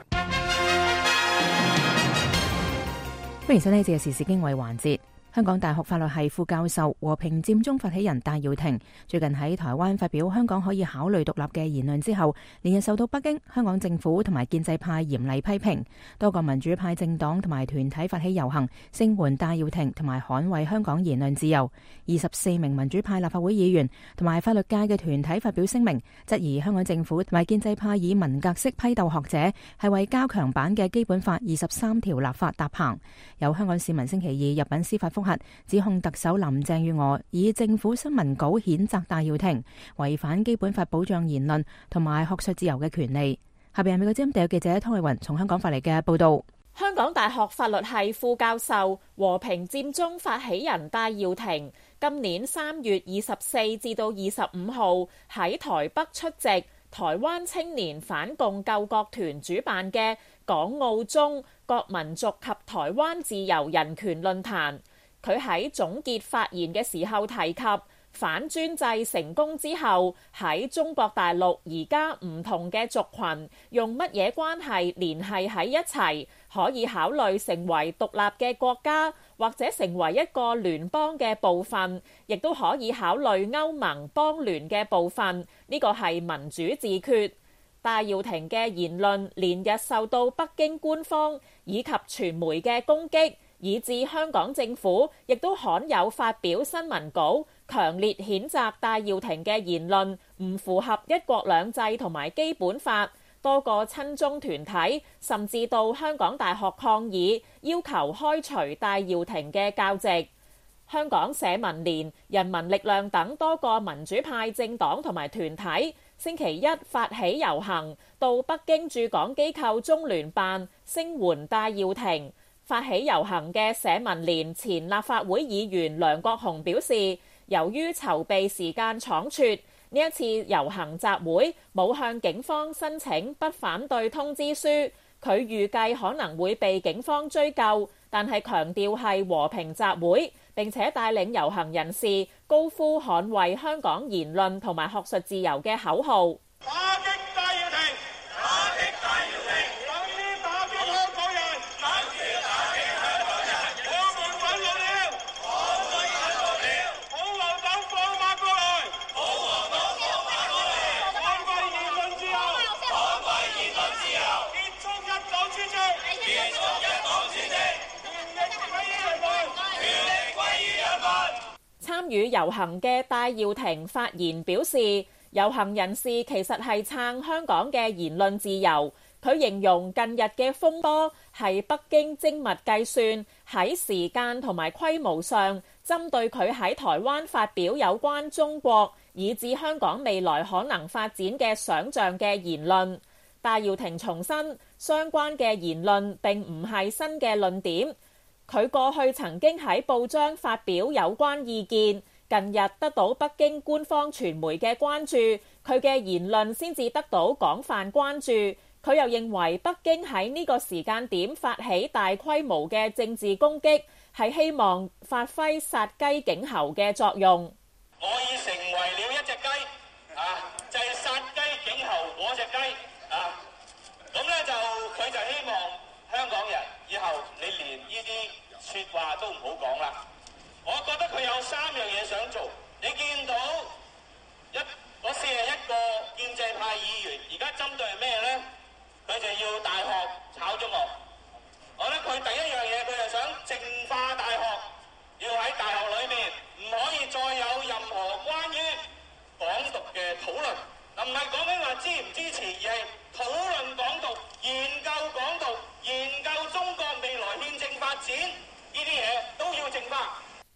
歡迎收聽呢節嘅時事經緯環節。香港大學法律系副教授、和平佔中發起人戴耀廷最近喺台灣發表香港可以考慮獨立嘅言論之後，連日受到北京、香港政府同埋建制派嚴厲批評。多個民主派政黨同埋團體發起遊行，聲援戴耀廷同埋捍衛香港言論自由。二十四名民主派立法會議員同埋法律界嘅團體發表聲明，質疑香港政府同埋建制派以文革式批鬥學者，係為加強版嘅基本法二十三條立法搭棚。有香港市民星期二入禀司法覆核，指控特首林鄭月娥以政府新聞稿譴責戴耀廷，違反基本法保障言論同埋學術自由嘅權利。下邊係美國之音特約記者湯慧雲從香港發嚟嘅報道。 香港大學法律系副教授、和平佔中發起人戴耀廷，今年三月二十四至到二十五號喺台北出席台灣青年反共救國團主辦嘅港澳中各民族及台灣自由人權論壇。佢喺總結發言嘅時候提及，反專制成功之後，喺中國大陸而家唔同嘅族群用乜嘢關係聯繫喺一齊，可以考慮成為獨立嘅國家，或者成為一個聯邦嘅部分，亦都可以考慮歐盟邦聯嘅部分。呢個係民主自決。戴耀廷嘅言論連日受到北京官方以及傳媒嘅攻擊，以致香港政府亦都罕有發表新聞稿，強烈譴責戴耀廷嘅言論唔符合一國兩制同埋基本法。多個親中團體甚至到香港大學抗議，要求開除戴耀廷嘅教席。香港社民連、人民力量等多個民主派政黨同埋團體星期一發起遊行，到北京駐港機構中聯辦聲援戴耀廷。發起遊行嘅社民連前立法會議員梁國雄表示，由於籌備時間倉促，呢一次遊行集會冇向警方申請不反對通知書，佢預計可能會被警方追究，但係強調係和平集會，並且帶領遊行人士高呼捍衛香港言論同埋學術自由嘅口號。 打擊戴耀廷，打擊戴耀廷，等於打擊香港人，等於打擊香港人。我們憤怒了，我們憤怒了。保皇黨放馬過來，保皇黨放馬過來。捍衛言論自由，捍衛言論自由。結束一黨專政，結束一黨專政。權力歸於人民，權力歸於人民。 參與遊行嘅戴耀廷發言表示，遊行人士其實係撐香港嘅言論自由。佢形容近日嘅風波係北京精密計算，喺時間同埋規模上針對佢喺台灣發表有關中國以至香港未來可能發展嘅想像嘅言論。戴耀廷重申，相關嘅言論並唔係新嘅論點。佢過去曾經喺報章發表有關意見，近日得到北京官方傳媒嘅關注，佢嘅言論先至得到廣泛關注。佢又認為北京喺呢個時間點發起大規模嘅政治攻擊，係希望發揮殺雞儆猴嘅作用。 我已成為了一隻雞，啊，就係殺雞儆猴嗰隻雞，啊，咁咧就佢就希望香港人以後你連呢啲説話都唔好講啦。我覺得佢有三樣嘢想做。你見到一嗰四十一個建制派議員，而家針對係咩呢？佢就要大學炒咗我。我覺得佢第一樣嘢，佢就想淨化大學，要喺大學裏面唔可以再有任何關於港獨嘅討論。嗱，唔係講緊話支唔支持，而係討論港獨、研究港獨、研究中國未來憲政發展，呢啲嘢都要淨化。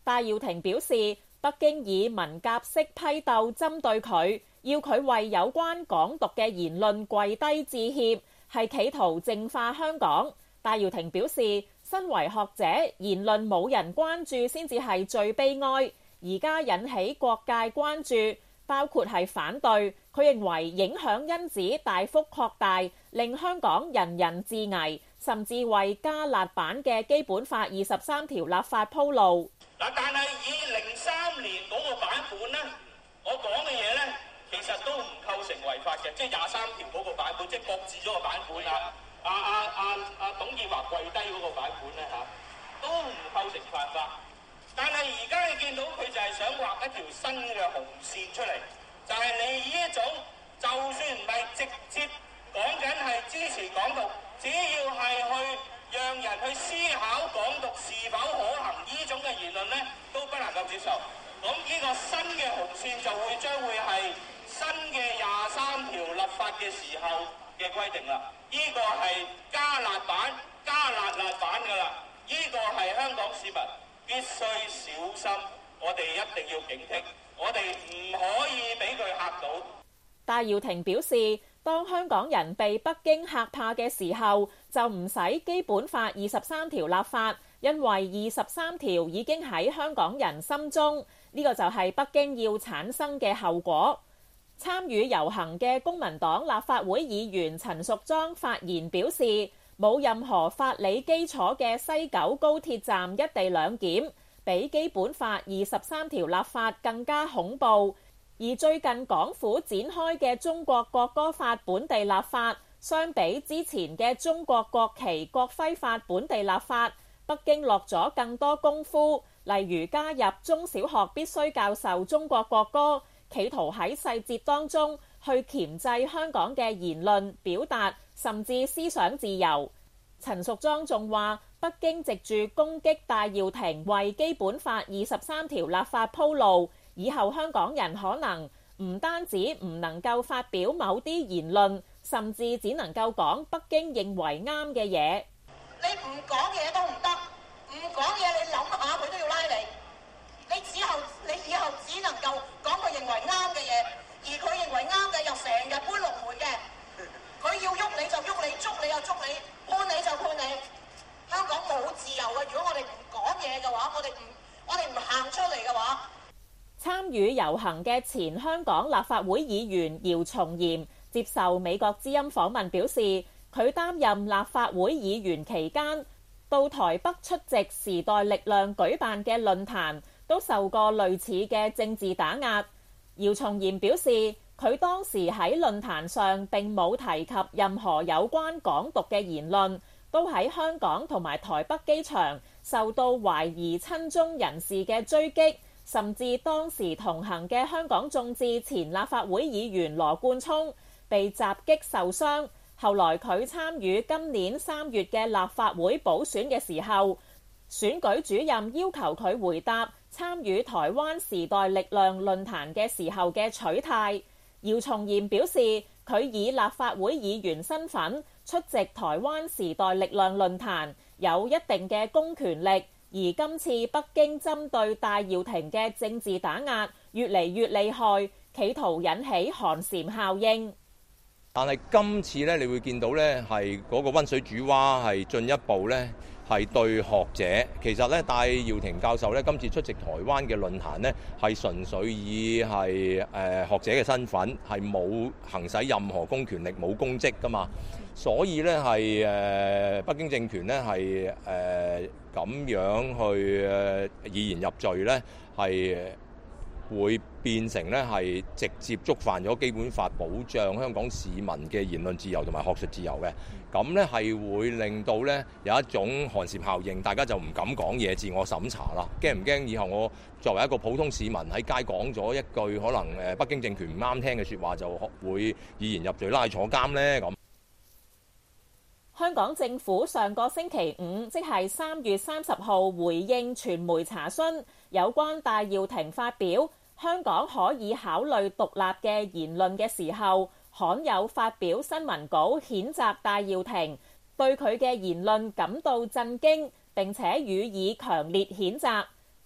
戴耀廷表示，北京以文革式批鬥針對佢，要佢為有關港獨嘅言論跪低致歉，係企圖淨化香港。戴耀廷表示，身為學者，言論冇人關注先至係最悲哀，而家引起各界關注，包括係反對。佢認為影響因子大幅擴大，令香港人人自危，甚至為加辣版嘅基本法二十三條立法鋪路。 嗱，但係以零三年嗰個版本呢，我講嘅嘢呢，其實都唔構成違法嘅，即係廿三條嗰個版本，即係擱置咗個版本啊。阿阿阿阿董建華跪低嗰個版本咧嚇，都唔構成犯法。但係而家你見到佢就係想畫一條新嘅紅線出嚟，就係、是、你呢一種，就算唔係直接講緊係支持港獨，只要係去讓人去思考港獨是否可行呢種嘅言論咧，都不能夠接受。咁呢個新嘅紅線就會將會係新嘅廿三條立法嘅時候嘅規定啦。呢個係加辣版、加辣辣版㗎啦。呢個係香港市民必須小心，我哋一定要警惕，我哋唔可以俾佢嚇到。 戴耀廷表示，當香港人被北京嚇怕嘅時候，就唔使基本法二十三條立法，因為二十三條已經喺香港人心中，呢個就係北京要產生嘅後果。參與遊行嘅公民黨立法會議員陳淑莊發言表示，冇任何法理基礎嘅西九高鐵站一地兩檢，比基本法二十三條立法更加恐怖。而最近港府展開嘅中國國歌法本地立法，相比之前嘅中國國旗國徽法本地立法，北京落咗更多功夫，例如加入中小學必須教授中國國歌，企圖喺細節當中去鉗制香港嘅言論表達，甚至思想自由。陳淑莊仲話，北京藉住攻擊戴耀廷為基本法二十三條立法鋪路，以後香港人可能唔單止唔能夠發表某啲言論，甚至只能夠講北京認為啱嘅嘢。 你唔講嘢都唔得，唔講嘢你諗下佢都要拉你。你之後你以後只能夠講佢認為啱嘅嘢，而佢認為啱嘅又成日搬龍門嘅。佢要喐你就喐你，捉你又捉你，判你就判你。香港冇自由嘅，如果我哋唔講嘢嘅話，我哋唔我哋唔行出嚟嘅話。 參與遊行嘅前香港立法會議員姚松炎接受美國之音訪問表示，佢擔任立法會議員期間，到台北出席時代力量舉辦嘅論壇，都受過類似嘅政治打壓。姚松炎表示，佢當時喺論壇上並冇提及任何有關港獨嘅言論，都喺香港同埋台北機場受到懷疑親中人士嘅追擊，甚至當時同行嘅香港眾志前立法會議員羅冠聰被襲擊受傷。後來佢參與今年三月嘅立法會補選嘅時候，選舉主任要求佢回答參與台灣時代力量論壇嘅時候嘅取態。姚松炎表示，佢以立法會議員身份出席台灣時代力量論壇，有一定嘅公權力。而今次北京針對戴耀廷嘅政治打壓越嚟越厲害，企圖引起寒蟬效應。 但係今次咧，你會見到咧，係嗰個溫水煮蛙係進一步咧，係對學者。其實咧，戴耀廷教授咧，今次出席台灣嘅論壇咧，係純粹以係誒、呃、學者嘅身份，係冇行使任何公權力，冇公職㗎嘛。所以咧係誒北京政權咧係誒咁樣去誒以言入罪咧，係會變成咧係直接觸犯咗基本法保障香港市民嘅言論自由同埋學術自由嘅。咁咧係會令到咧有一種寒蟬效應，大家就唔敢講嘢，自我審查啦。驚唔驚以後我作為一個普通市民喺街講咗一句可能誒北京政權唔啱聽嘅説話，就會以言入罪拉坐監咧？咁香港政府上個星期五，即係三月三十號，回應傳媒查詢，有關戴耀廷發表香港可以考慮獨立嘅言論嘅時候，罕有發表新聞稿譴責戴耀廷，對佢嘅言論感到震驚，並且予以強烈譴責。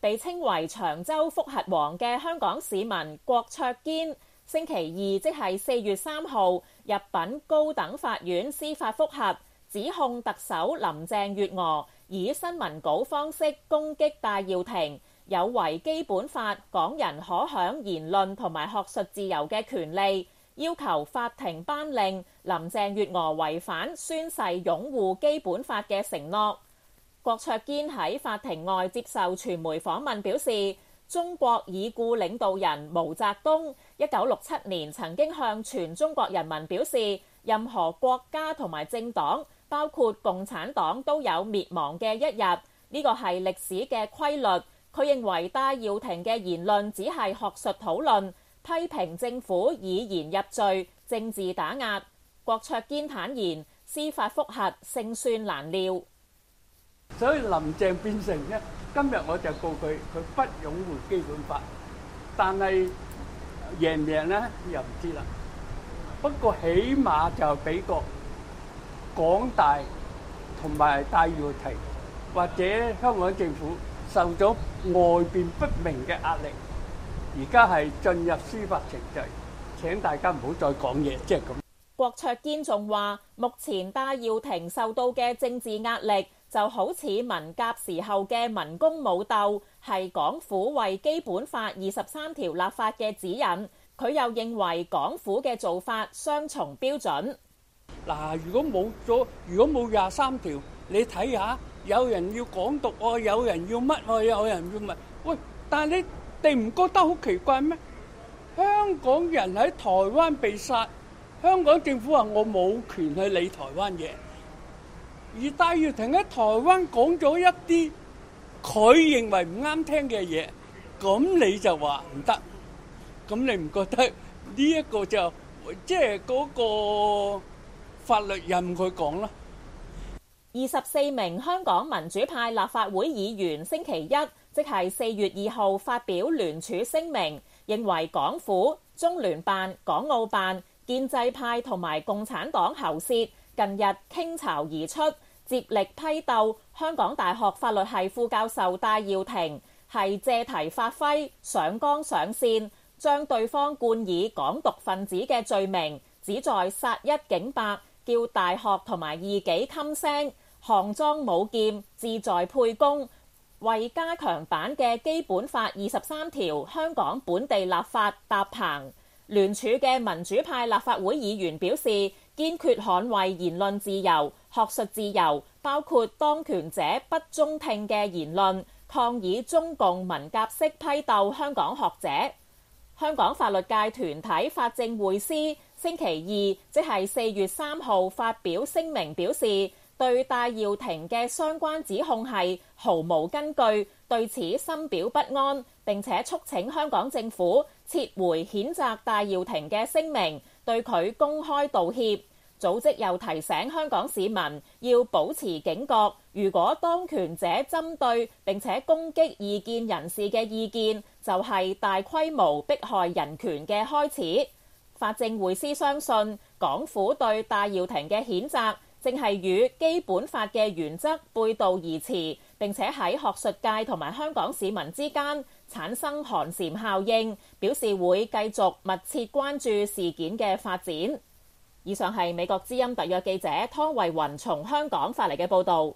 被稱為長洲覆核王嘅香港市民郭卓堅，星期二即係四月三號入稟高等法院司法覆核，指控特首林鄭月娥以新聞稿方式攻擊戴耀廷，有違基本法港人可享言論同埋學術自由嘅權利，要求法庭頒令林鄭月娥違反宣誓擁護基本法嘅承諾。郭卓堅喺法庭外接受傳媒訪問表示，中國已故領導人毛澤東一九六七年曾經向全中國人民表示，任何國家同埋政黨，包括共產黨都有滅亡嘅一日，呢個係歷史嘅規律。佢認為戴耀廷嘅言論只係學術討論，批評政府以言入罪，政治打壓。郭卓堅坦言，司法覆核勝算難料。 所以林鄭變成咧，今日我就告佢，佢不擁護基本法，但係贏唔贏咧又唔知啦。不過起碼就俾個港大同埋戴耀廷或者香港政府受咗外邊不明嘅壓力，而家係進入司法程序，請大家唔好再講嘢，即係咁。 郭卓堅仲話，目前戴耀廷受到嘅政治壓力，就好似文革時候嘅文攻武鬥，係港府為基本法二十三條立法嘅指引。佢又認為港府嘅做法雙重標準。 嗱，如果冇咗，如果冇廿三條，你睇下，有人要港獨喎，有人要乜喎，有人要乜？喂，但係你哋唔覺得好奇怪咩？香港人喺台灣被殺，香港政府話我冇權去理台灣嘢。而戴耀廷喺台灣講咗一啲佢認為唔啱聽嘅嘢，咁你就話唔得，咁你唔覺得呢一個就即係嗰個法律任佢講啦？ 二十四名香港民主派立法會議員星期一，即係四月二號發表聯署聲明，認為港府、中聯辦、港澳辦、建制派同埋共產黨喉舌近日傾巢而出，接力批鬥香港大學法律系副教授戴耀廷，係借題發揮、上綱上線，將對方冠以港獨分子嘅罪名，旨在殺一儆百，叫大學同埋異己噤聲，項莊舞劍，志在沛公，為加強版嘅基本法二十三條香港本地立法搭棚。聯署嘅民主派立法會議員表示，堅決捍衛言論自由、學術自由，包括當權者不中聽嘅言論，抗議中共文革式批鬥香港學者。香港法律界團體法政匯思星期二，即係四月三號發表聲明表示，對戴耀廷嘅相關指控係毫無根據，對此深表不安，並且促請香港政府撤回譴責戴耀廷嘅聲明，對佢公開道歉。組織又提醒香港市民要保持警覺，如果當權者針對並且攻擊異見人士嘅意見，就係大規模迫害人權嘅開始。法政匯思相信，港府對戴耀廷嘅譴責正係與基本法嘅原則背道而馳，並且喺學術界同埋香港市民之間產生寒蟬效應，表示會繼續密切關注事件嘅發展。以上係美國之音特約記者湯慧雲從香港發嚟嘅報導。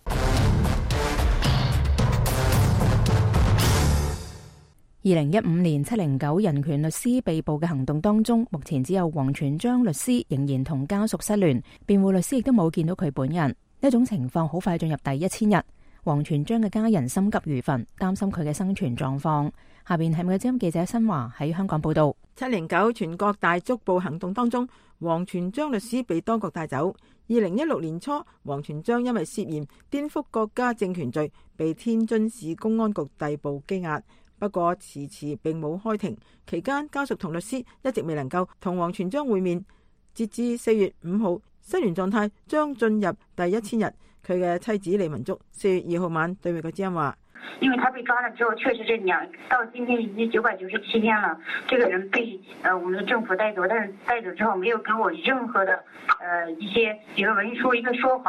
二零一五年七零九人權律師被捕嘅行動當中，目前只有王全璋律師仍然同家屬失聯，辯護律師亦都冇見到佢本人。呢種情況好快進入第一千日，王全璋嘅家人心急如焚，擔心佢嘅生存狀況。下邊係美國之音記者新華喺香港報道。 七零九全國大捉捕行動當中，王全璋律師被當局帶走。二零一六年初，王全璋因為涉嫌顛覆國家政權罪，被天津市公安局逮捕羈押。不過遲遲並冇開庭，期間家屬同律師一直未能夠同王全璋會面。截至四月五號，失聯狀態將進入第一千日。佢嘅妻子李文竹四月二號晚對美國之音話： 因為他被抓了之後，確實這兩到今天已經九百九十七天了，這個人被呃我們的政府帶走，但是帶走之後沒有給我任何的呃一些一個文書一個說法。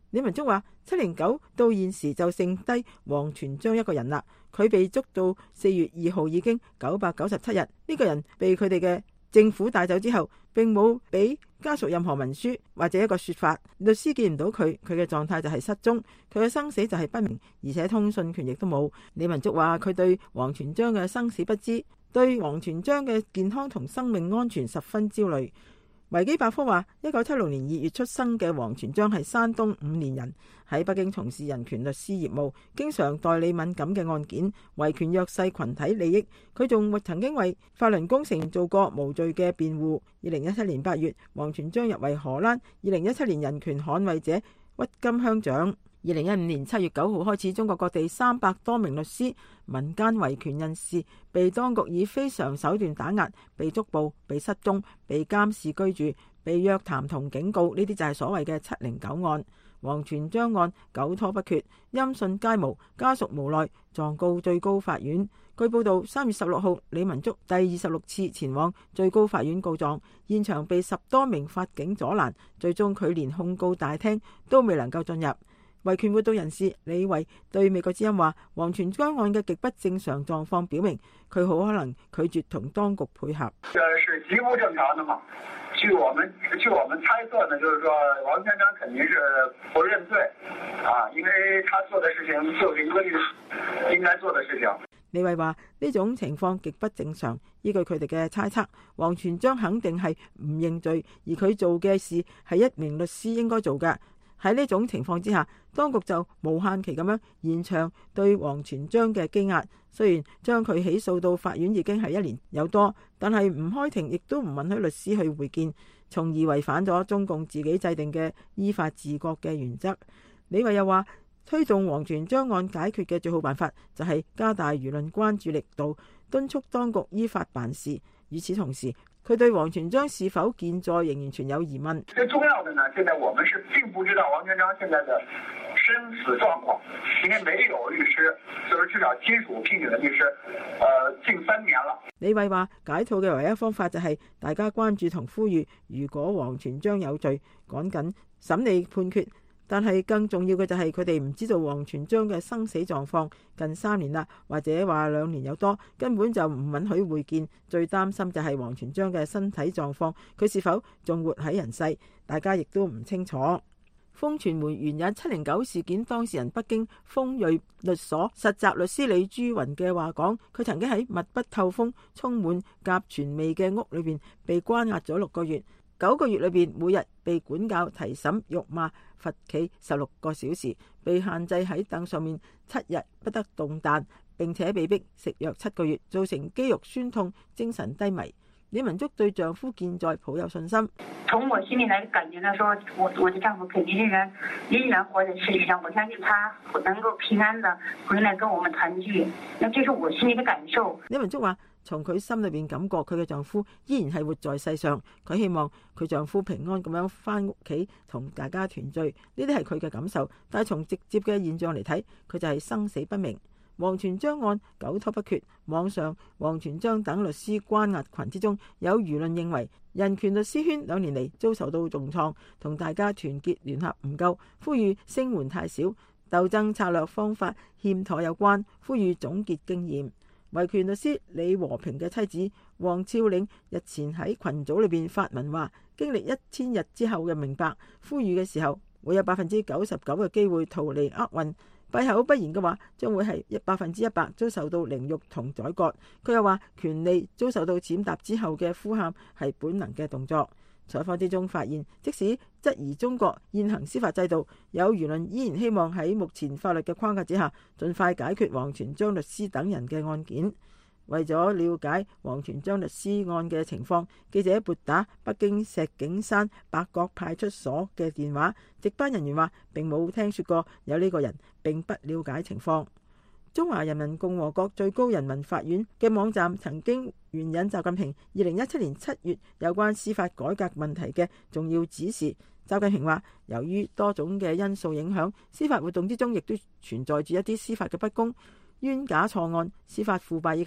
李文足話：七零九到現時就剩低王全璋一個人啦。佢被捉到四月二號已經九百九十七日，呢、這個人被佢哋嘅政府帶走之後，並冇俾家屬任何文書或者一個說法。律師見唔到佢，佢嘅狀態就係失蹤，佢嘅生死就係不明，而且通訊權亦都冇。李文足話：佢對王全璋嘅生死不知，對王全璋嘅健康同生命安全十分焦慮。維基百科話，一九七六年二月出生嘅王全璋係山東五年人，喺北京從事人權律師業務，經常代理敏感嘅案件，維權弱勢群體利益。佢仲曾經為法輪功成做過無罪嘅辯護。二零一七年八月，王全璋入圍荷蘭二零一七年人權捍衛者鬱金香獎。二零一五年七月九號開始，中國各地三百多名律師、民間維權人士被當局以非常手段打壓，被捉捕、被失蹤、被監視居住、被約談同警告，呢啲就係所謂嘅七零九案。王全璋案久拖不決，音訊皆無，家屬無奈狀告最高法院。據報道，三月十六號，李文足第二十六次前往最高法院告狀，現場被十多名法警阻攔，最終佢連控告大廳都未能夠進入。維權活動人士李慧對美國之音話：王全璋案嘅極不正常狀況表明，佢好可能拒絕同當局配合。 這是極不正常的嘛？據我們據我們猜測呢，就是說王全璋肯定是不認罪啊，因為他做的事情就是一個律師應該做的事情。 李慧話：呢種情況極不正常，依據佢哋嘅猜測，王全璋肯定係唔認罪，而佢做嘅事係一名律師應該做嘅。喺呢種情況之下，當局就無限期咁樣延長對王全璋嘅羈押。雖然將佢起訴到法院已經係一年有多，但係唔開庭，亦都唔允許律師去會見，從而違反咗中共自己制定嘅依法治國嘅原則。李慧又話：推動王全璋案解決嘅最好辦法就係加大輿論關注力度，敦促當局依法辦事。與此同時，佢對王全璋是否健在仍然存有疑問。 最重要的呢，現在我們是並不知道王全璋現在的生死狀況，因為沒有律師，就是至少親屬聘請的律師，呃，近三年了。 李慧話：解套嘅唯一方法就係大家關注同呼籲，如果王全璋有罪，趕緊審理判決。但係更重要嘅就係佢哋唔知道王全璋嘅生死狀況，近三年啦，或者話兩年有多，根本就唔允許會見。最擔心就係王全璋嘅身體狀況，佢是否仲活喺人世，大家亦都唔清楚。風傳媒援引七零九事件當事人北京豐瑞律所實習律師李珠雲嘅話講，佢曾經喺密不透風、充滿甲醛味嘅屋裏邊被關押咗六個月。九個月裏邊，每日被管教、提審、辱罵、罰企十六個小時，被限制喺凳上面七日不得動彈，並且被逼食藥七個月，造成肌肉酸痛、精神低迷。李文足對丈夫健在抱有信心。 從我心裏來感覺呢，說我我的丈夫肯定仍然仍然活在世界上，我相信他能夠平安的回來跟我們團聚，那這是我心裏的感受。 李文足話：從佢心裏邊感覺，佢嘅丈夫依然係活在世上，佢希望佢丈夫平安咁樣翻屋企同大家團聚，呢啲係佢嘅感受。但係從直接嘅現象嚟睇，佢就係生死不明。王全璋案久拖不決，網上王全璋等律師關押群之中，有輿論認為人權律師圈兩年嚟遭受到重創，同大家團結聯合唔夠，呼籲聲援太少，鬥爭策略方法欠妥有關，呼籲總結經驗。維權律師李和平嘅妻子王峭嶺日前喺群組裏邊發文話，經歷一千日之後嘅明白，呼籲嘅時候會有百分之九十九嘅機會逃離厄運。閉口不言嘅話，將會係一百分之一百遭受到凌辱同宰割。佢又話，權利遭受到踐踏之後嘅呼喊係本能嘅動作。採訪之中發現，即使質疑中國現行司法制度，有輿論依然希望喺目前法律嘅框架之下，盡快解決王全璋律師等人嘅案件。為咗了解王全璋律師案嘅情況，記者撥打北京石景山八角派出所嘅電話，值班人員話並冇聽說過有呢個人，並不了解情況。中華人民共和國最高人民法院嘅網站曾經援引習近平二零一七年七月有關司法改革問題嘅重要指示。習近平話，由於多種嘅因素影響，司法活動之中亦都存在住一啲司法嘅不公、冤假錯案、司法腐敗以及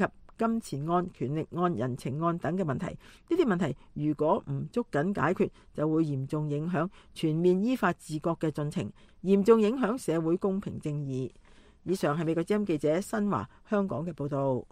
金錢案、權力案、人情案等嘅問題。呢啲問題如果唔捉緊解決，就會嚴重影響全面依法治國嘅進程，嚴重影響社會公平正義。以上係美國之音記者新華香港嘅報道。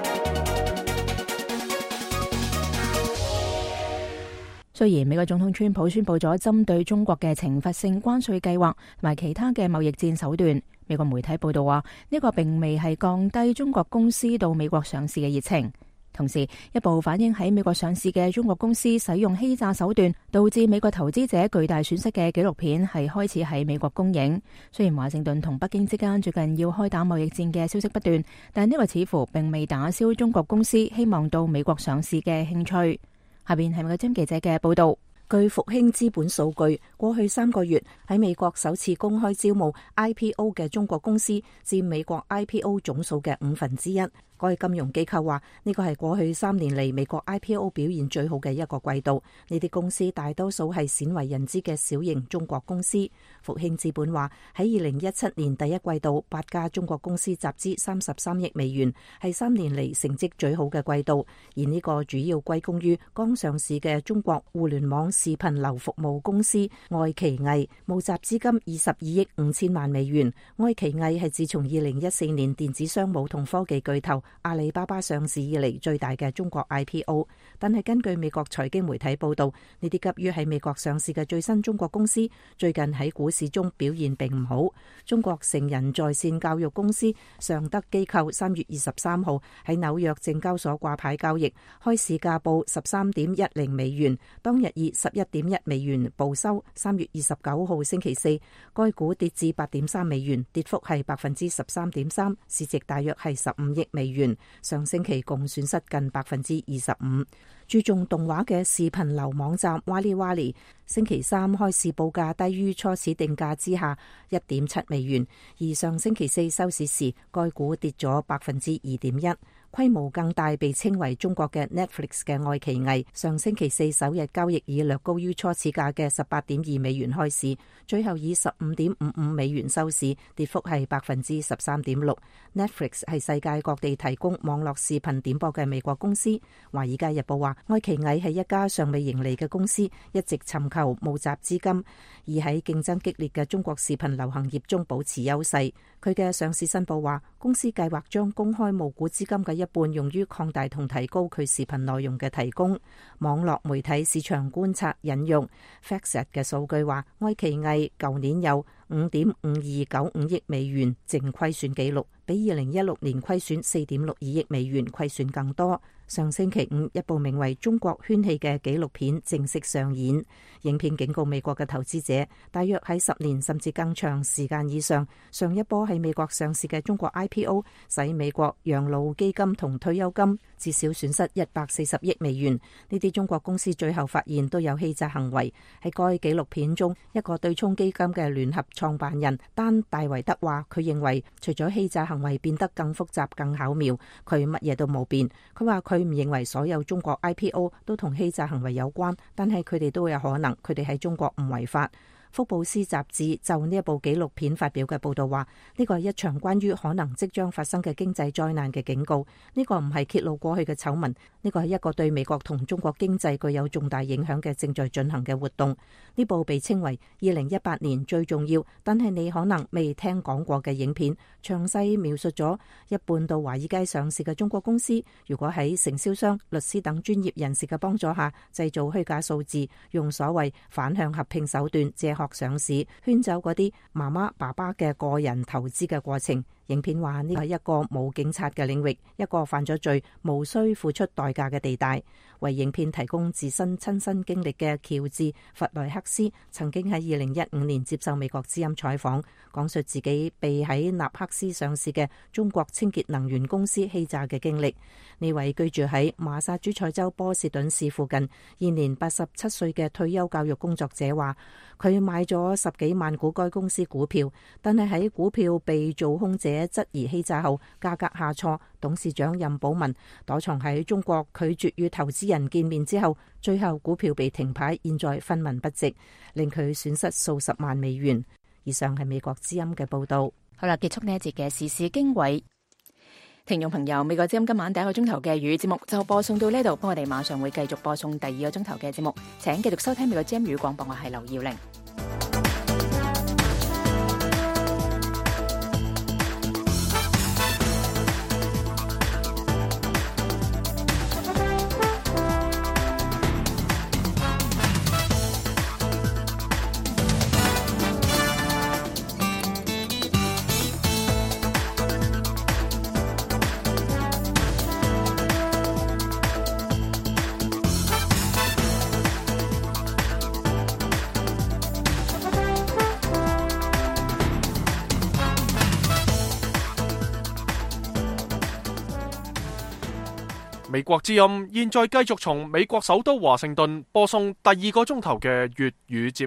雖然美國總統川普宣布咗針對中國嘅懲罰性關稅計劃同埋其他嘅貿易戰手段，美國媒體報道話呢個並未係降低中國公司到美國上市嘅熱情。同時，一部反映喺美國上市嘅中國公司使用欺詐手段，導致美國投資者巨大損失嘅紀錄片係開始喺美國公映。雖然華盛頓同北京之間最近要開打貿易戰嘅消息不斷，但呢個似乎並未打消中國公司希望到美國上市嘅興趣。下邊係美國之音記者嘅報道。 據復興資本數據，過去三個月喺美國首次公開招募 I P O 嘅中國公司佔美國 I P O 總數嘅五分之一。該金融機構話呢個係過去三年嚟美國 I P O 表現最好嘅一個季度。呢啲公司大多數係鮮為人知嘅小型中國公司。復興資本話喺二零一七年第一季度，八家中國公司集資三十三億美元，係三年嚟成績最好嘅季度。而呢個主要歸功於剛上市嘅中國互聯網視頻流服務公司愛奇藝，募集資金二十二億五千萬美元。愛奇藝係自從二零一四年電子商務同科技巨頭阿里巴巴上市以嚟最大嘅中國 I P O， 但係根據美國財經媒體報道，呢啲急於喺美國上市嘅最新中國公司最近喺股市中表現並唔好。中國成人在線教育公司尚德機構三月二十三號喺紐約證交所掛牌交易，開市價報十三點一零美元，當日以十一點一美元報收。三月二十九號星期四，該股跌至八點三美元，跌幅係百分之十三點三，市值大約係十五億美元。上星期共損失近百分之二十五。注重動畫嘅視頻流網站 Wally 星期三開市報價低於初始定價之下一點七美元，而上星期四收市時，該股跌咗百分之二點一。規模更大，被稱為中國嘅 Netflix 嘅愛奇藝，上星期四首日交易以略高於初始價嘅十八點二美元開市，最後以十五點五五美元收市，跌幅係百分之十三點六。Netflix 係世界各地提供網絡視頻點播嘅美國公司。華爾街日報話，愛奇藝係一家尚未盈利嘅公司，一直尋求募集資金，而喺競爭激烈嘅中國視頻流行業中保持優勢。佢嘅上市申報話，公司計劃將公開募股資金嘅一半用於擴大同提高佢視頻內容嘅提供。網絡媒體市場觀察引用 FactSet 嘅數據話，愛奇藝舊年有五點五二九五億美元淨虧損紀錄，比二零一六年虧損四點六二億美元虧損更多。上星期五，一部名為《中國圈戲》嘅紀錄片正式上演。影片警告美國嘅投資者，大約喺十年甚至更長時間以上，上一波喺美國上市嘅中國 I P O 使美國養老基金同退休金至少損失一百四十億美元。呢啲中國公司最後發現都有欺詐行為。喺該紀錄片中，一個對沖基金嘅聯合創辦人丹戴維德話，佢認為除咗欺詐行為變得更複雜、更巧妙，佢乜嘢都冇變。佢話佢唔認為所有中國 I P O 都同欺詐行為有關，但係佢哋都有可能，佢哋喺中國唔違法。福布斯雜誌就呢一部紀錄片發表嘅報道話，呢個係一場關於可能即將發生嘅經濟災難嘅警告。呢個唔係揭露過去嘅醜聞，呢個係一個對美國同中國經濟具有重大影響嘅正在進行嘅活動。呢部被稱為二零一八年最重要，但係你可能未聽講過嘅影片，詳細描述咗一半到華爾街上市嘅中國公司，如果喺承銷商、律師等專業人士嘅幫助下製造虛假數字，用所謂反向合併手段借殼上市，圈走嗰啲媽媽爸爸嘅個人投資嘅過程。影片話呢係一個冇警察嘅領域，一個犯咗罪無需付出代價嘅地帶。為影片提供自身親身經歷嘅喬治·弗萊克斯曾經喺二零一五年接受美國之音採訪，講述自己被喺納克斯上市嘅中國清潔能源公司欺詐嘅經歷。呢位居住喺馬薩諸塞州波士頓市附近、現年八十七歲嘅退休教育工作者話，佢買咗十幾萬股該公司股票，但係喺股票被做空者質疑欺詐後，價格下挫。董事長任寶文躲藏喺中國，拒絕與投資人見面之後，最後股票被停牌，現在分文不值，令佢損失數十萬美元。以上係美國之音嘅報道。 好啦，結束呢一節嘅時事經緯。 聽眾朋友，美國之音今晚第一個鐘頭嘅粵語節目就播送到呢度，不過我哋馬上會繼續播送第二個鐘頭嘅節目，請繼續收聽美國之音粵語廣播，我係劉耀玲。 美國之音現在繼續從美國首都華盛頓播送第二個鐘頭嘅粵語節目。